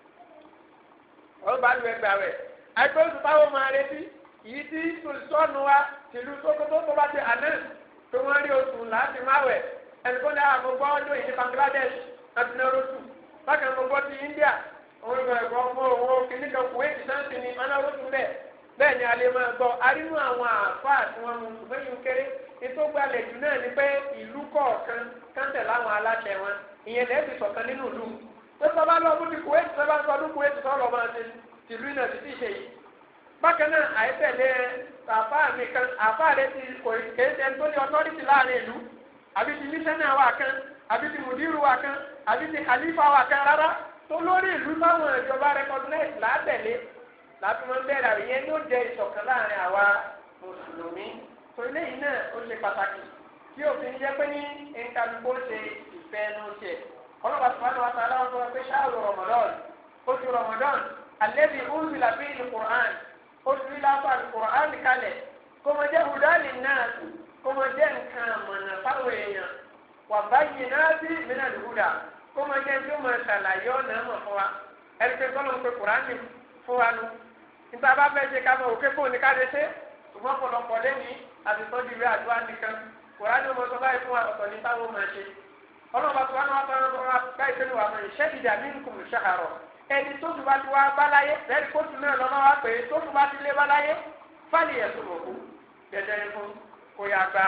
ọba lu ẹgbàá rẹ̀ àìpé oṣù táwọn máa retí yìí tí sọ́ọ̀nù wa tìlú Sókótó tó bá ti àná tó wọ́n rí oṣù láti máa wẹ̀ ẹni kó ní àwọn gbọ́ ọdún yìí ní Bangladesh láti náà lóṣù bákan mo gbọ́ ti India òun ìgbà ẹ̀gbọ́n ọmọ òun kìíní kan Kuwait sáǹtì ní ọ̀nà lóṣù bẹ́ẹ̀ ni a lè máa gbọ́ arínú àwọn àáfàá tí wọ́n mú ṣùgbọ́n kéré ètò gbalẹ̀ jù náà ni pé ìlú kọ̀ọ̀kan káńtẹ̀ láwọn aláṣẹ wọn ìyẹn lẹ́ẹ̀bì sọ̀kan nínú ìlú tó sọ bá lọ mú ti Kuwait tó bá ń sọ ọdún Kuwait sọ̀rọ̀ máa ṣe tìlú náà ti ṣe yìí bákan náà àìtẹ̀lé àáfàá mi kan àáfàá rẹ ti kò kéde tó ní ọtọ́rìtì láàrin ìlú àbí ti mísánná wà kan àbí ti mùdírù wà kan àbí ti khalifa wà kan rárá tó lórí ìlú táwọn ìjọba recognize látẹ̀lé láti máa ń bẹ̀rẹ̀ àríyẹn ní ó jẹ́ ìṣọ̀kan láàrin àwa mùsùlùmí tó eléyìí náà ó ṣe pàtàkì tí òfin jẹ́ pé ní ẹ̀ńkàlùkò ṣe ìfẹ́ ẹnu ṣe ọlọ́pàá subhanahu wa ta'ala wọn sọ pé ṣáàrù Ramadan oṣù Ramadan alladhi unzila fihi al-Qur'an oṣù ìlàpá al-Qur'an kalẹ̀ kó máa jẹ́ hudali náà kó máa jẹ́ nǹkan àmọ̀nà fáwọn èèyàn wa bayyinati min al-huda kó máa jẹ́ tí ó máa ṣàlàyé ọ̀nà mọ̀ fún wa ẹ̀rí pé kọ́lọ́ ń pe Qur'an fún wa nu níta bá fẹ́ ṣe ká mọ òkè fún ní káde ṣe ṣùgbọ́n pọ̀lọpọ̀ lẹ́ni àtìsọ́jú ìwé àdúrà nìkan Kùránì ọmọ tó báyìí fún wa ọ̀tọ̀ ní táwọn máa ṣe ọlọ́mọ tó wà ní wọn tọrọ wọn báyìí pé ní wàá mọ ìṣẹ́ ìdí àmì nǹkan ìṣàkàrọ̀ ẹni tó tún bá ti wá báláyé lẹ́yìn kó tún náà lọ́nà wá pé tó tún bá ti lé báláyé fáàlì ẹ̀sùn òkú dẹ̀dẹ̀ fún kó yá gba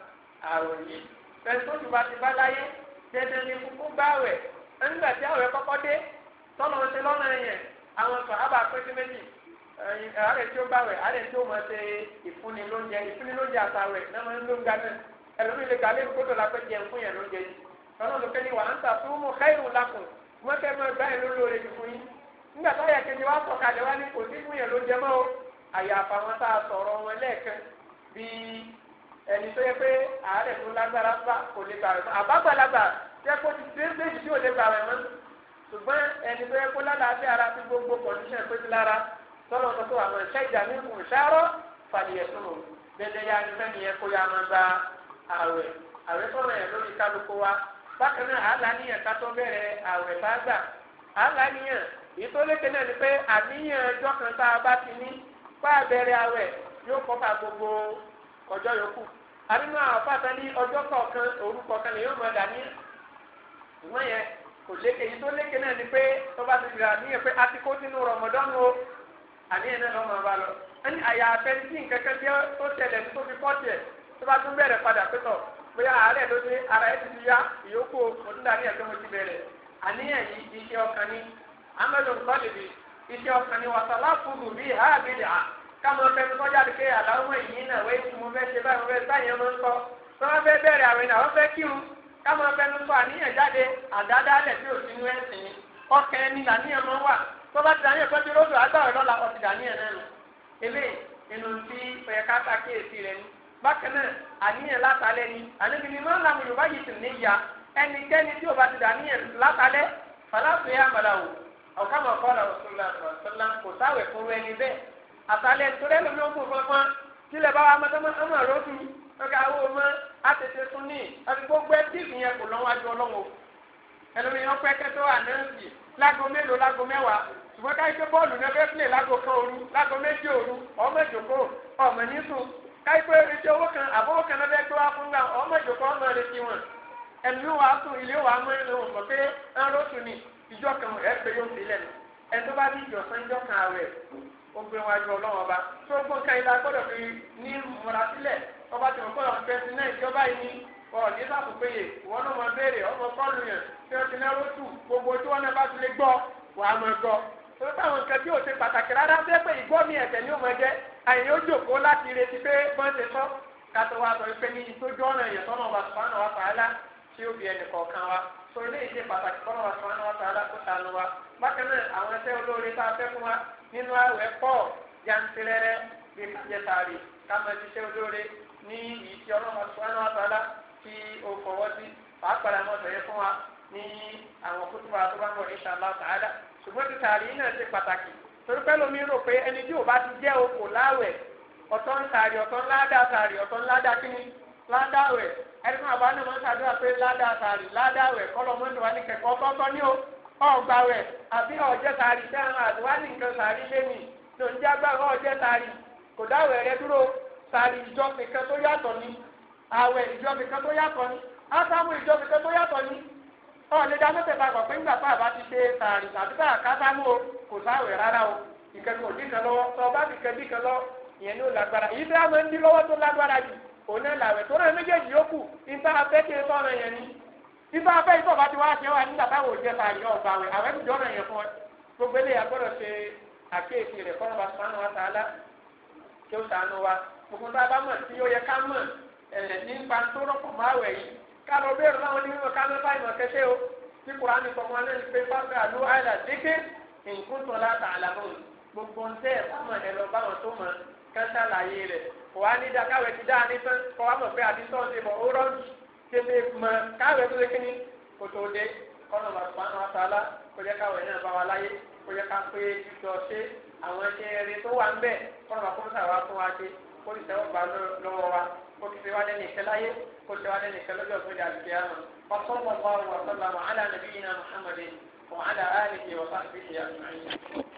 àròyé ẹni tó tún bá ti báláyé dẹ̀dẹ̀ ní fún kó gbáwẹ̀ nígbà tí àwẹ̀ kọ́kọ́ dé tọ́lọ́ ṣe lọ́nà yẹn àwọn sàhábà pẹ́sí méjì àárẹ̀ tí ó gbàwẹ̀ àárẹ̀ tí ó máa ṣe ìfúnni lóúnjẹ àtàwẹ̀ náà máa ń ló ń ga náà ẹlòmíì lè gàlẹ́ ìkótó la pẹ́ jẹun fún yẹn lóúnjẹ yìí lọ́nà lókè ní wà á ń tà fún mú khairun lakum wọ́n kẹ́ máa gbá yẹn lólóore jù fún yín nígbà tó yẹ kejì wá sọ kalẹ̀ wá ní kò sí fún yẹn lóúnjẹ mọ́ o àyàfà wọn tá a sọ̀rọ̀ wọn lẹ́ẹ̀kan bí ẹni tó yẹ pé àárẹ̀ tó lágbára kò lè gbà rẹ̀ mọ́ àbágbàlagbà tẹ́ kó ti dé tí ò lè gbà rẹ̀ mọ́ ṣùgbọ́n ẹni tó yẹ kó lálàáfíà ara tí gbogbo kọ̀ọ̀dúnṣẹ́ pé ti lára tọ́lọ̀ tó tó àwọn ìṣe ìjà ní kùn ṣáró fàlìyẹ tó lò dédé ya ní sẹ́ni yẹn kó ya máa gba àwẹ̀ tọ́lọ̀ yẹn lórí kálukú wa bákan náà àlàníyàn ká tó bẹ̀rẹ̀ àwẹ̀ bá gbà àlàníyàn èyí tó lékè náà ni pé àníyàn ọjọ́ kan tá a bá ti ní bá a bẹ̀rẹ̀ àwẹ̀ yóò kọ́ka gbogbo ọjọ́ yòókù àbínú àwọn fàtà ní ọjọ́ kọ̀ọ̀kan òru kọ̀ọ̀kan lè yóò máa dà ní ìwọ̀n yẹn kò lékè èyí tó lékè náà ni pé tó bá ti gbà níyẹn pé a ti kó sínú Ramadan o àníyàn náà lọ́mọ bá lọ ẹni àyà àfẹnusí nǹkankan tí ó ṣẹlẹ̀ tó fi kọ́ tiẹ̀ tó bá tún bẹ̀rẹ̀ padà pẹ́tọ̀ bóyá àárẹ̀ ló dé ara ẹ̀ ti ti yá ìyókù òtúndà ní ẹ̀tọ́ mo ti bẹ̀rẹ̀ àníyàn yìí iṣẹ́ ọkàn ní amẹ́lò nǹkan lè bi iṣẹ́ ọkàn ní wàsálà fúdù bíi háàbìlì à káwọn ọ̀fẹ́ni kọjá lè ké àláwọ̀ èyí náà wẹ́ẹ́ tí mo fẹ́ ṣe báyìí mo fẹ́ báyìí ọmọ ń kọ́ tó wọ́n fẹ́ bẹ̀rẹ̀ àwẹ̀ náà wọ́n fẹ́ kírun káwọn ọ̀fẹ́ni sọ àníyàn jáde àdádálẹ̀ tí ò sí inú ẹ̀sìn ni ọkàn ẹni làníyàn máa ń wà tó bá ti dàníyàn pẹ́ tí ròdù agbára lọ́la ọtí dàníyàn náà nù eléyìí nínú tí ọ̀yẹ̀ ká sàkíyèsí rẹ̀ ni bákan náà àníyàn látàlẹ́ ni àníbi ni máa ń lamu yorùbá yìí sì ní ìyá ẹnikẹ́ni tí ò bá ti dàníyàn látàlẹ́ fàlàfẹ́ àmàlàwò ọ̀kàmọ̀ kọ́ra ọ̀sọ̀lá kò sáwẹ̀ fún ẹni bẹ́ẹ̀ àtàlẹ́ nítorí ẹlòmí ó fún fọ́nfọ́n tílẹ̀ bá wa mọ́tọ́mọ́ ròdù ọ̀gá owó mọ́ àtẹ̀tẹ̀ tún ní àti gbogbo ẹ̀ tí ìyẹn kò lọ́wọ́ àjọ ọlọ́wọ́ ẹlòmí wọn pẹ́ kẹ́tọ́ ànáǹsì lágo mélòó lágo mẹ́wàá ṣùgbọ́n káyí pé bọ́ọ̀lù náà fẹ́ pílẹ̀ lágo kan òru lágo méjì òru ọmọ ìjòkó ọmọ nísùn káyí pé iṣẹ́ owó kan àbọ̀wọ́ kan náà fẹ́ gbé wá fún gbà ọmọ ìjòkó ọmọ rẹ̀ ti wọn ẹnu wa sùn ilé wa mọ́ ẹnu mọ̀ pé ẹnró sùn ní ìjọ kan ẹ pé yóò fi lẹ́nu ẹni tó bá ní ìjọsán ìjọ kan àwẹ̀ ó gbé wájú ọlọ́wọ́ bá tó gbọ́n ká ilá gbọ́dọ̀ fi ní múra sílẹ̀ ọba tí mo kọ́ fẹ́ẹ́ náà ìjọba yìí ní ọ̀ọ́dí sàkópéye ìwọ́n náà máa béèrè ọmọ kọ́ọ̀lù yẹn tí wọ́n ti náà lóṣù gbogbo tí wọ́n náà bá ti lè gbọ́ wàá máa gbọ́ tó táwọn nǹkan tí ò ṣe pàtàkì rárá bẹ́ẹ̀ pé ìgbọ́ mi ẹ̀sẹ̀ ni ó máa jẹ́ àyìn ó jòkó láti retí pé bọ́n ṣe sọ kátó wa sọ pé ní ìtọ́jú ọ̀nà èèyàn tọ́nà wa sùpánà wa tààlà tí ó bí ẹnì kọ̀ọ̀kan wa so ilé ìṣe pàtàkì tọ́nà wa sùpánà wa tààlà kó sànù wa bákan náà àwọn ẹsẹ̀ olóore tá a fẹ́ fún wa nínú àwẹ̀ pọ̀ jantirẹrẹ bí kájẹ tààrí káma ṣiṣẹ́ olóore ní ìṣe ọlọ́mọ sùpánà wa tààlà tí ó fọwọ́ sí pàápàá mọ́ sọ̀yẹ́ fún wa ní àwọn kútùbà tó bá ń bọ̀ insha Allah ta'ala ṣùgbọ́n ti tààrí náà ṣe pàtàkì torí pẹ́ lómi rò pé ẹni tí ò bá ti jẹ́ okò láwẹ̀ ọ̀tọ̀ ń tààrí ọ̀tọ̀ ńlá dá tààrí ọ̀tọ̀ ńlá dá kíní ńlá dáwẹ̀ ẹni máa bá ní wọn ṣàdúrà pé ládàá sàárì ládàá wẹ̀ kọ́lọ́mọ́dé wa ní kẹ̀kọ́ tọ́tọ́ ní o ọgbà wẹ̀ àbí ọ̀jẹ́ sàárì dáhùn àdúrà ní nǹkan sàárì lẹ́nì ní oúnjẹ agbára ọ̀jẹ́ sàárì kò dáwẹ̀ rẹ dúró sàárì ìjọ nìkan tó yàtọ̀ ní àwẹ̀ ìjọ nìkan tó yàtọ̀ ní ásámù ìjọ nìkan tó yàtọ̀ ní ọ̀lẹ́dá mẹ́tẹ̀ẹ̀ta kọ̀ pé ńgbà pàbá ti ṣe sàárì tàbí tà kásámù o kò sáwẹ̀ rárá o ìkẹ́kọ̀ọ́ òdì kan lọ́wọ́ tọ́ ọba ti kẹ́ bí kan lọ ìyẹn ní ó lágbára èyí tí a máa ń dí lọ́wọ́ tó lágbára jù òun náà làwẹ̀ tó náà méjèèjì yókù níta afẹ́kẹ́ sọ̀rọ̀ yẹn ni níta afẹ́ ìtọ́ba ti wá ṣe wá nígbà táwọn òjẹ́ sàárì ọ̀gbà wẹ̀ àwẹ̀ ti jọ́nà yẹn fún ọ gbogbo eléyà gbọ́dọ̀ ṣe àkíyèsí rẹ̀ kọ́nà bá sànù wa tààlà kí ó sànù wa gbogbo tá a bá mọ̀ tí ó yẹ ká mọ̀ nípa tó rọ́pò máa wẹ̀ yìí ká lọ bẹ́ẹ̀rù láwọn onímọ̀ ká mẹ́fà ìmọ̀ kẹ́kẹ́ o tí Kùránì sọ wọn lẹ́nu pé fáfẹ́ àlọ́ àìlà dékè nǹkan tó láta àlàmọ́ gbogbo ń tẹ́ ẹ̀fọ́mọ̀ ẹ̀ lọ báwọn tó mọ̀ kẹ́ńtà láyé rẹ̀ kò wá ní dá káwé ti dáa ní tán kọ́ wá mọ̀ pé àti tọ́ ṣe bọ̀ ó rọ́ọ̀jì tètè mọ̀ káwé tó lé kíní kò tó dé kọ́nà bàtúmánù àtàlà kó jẹ́ káwé náà bá wa láyé kó jẹ́ ká pé jọ ṣe àwọn ẹ̀ṣẹ̀ eré tó wà ń bẹ̀ kọ́nà bàtúmánù àwa fún wa ṣe kó ti tẹ́wọ́ gbà lọ́wọ́ wa kó ti fi wá lẹ́nu ìkẹ́ láyé kó ti wá lẹ́nu ìkẹ́ lọ́jọ́ ìpínlẹ̀ àdìgbẹ́ àmọ́ وصلى الله وسلم على نبينا محمد وعلى آله وصحبه أجمعين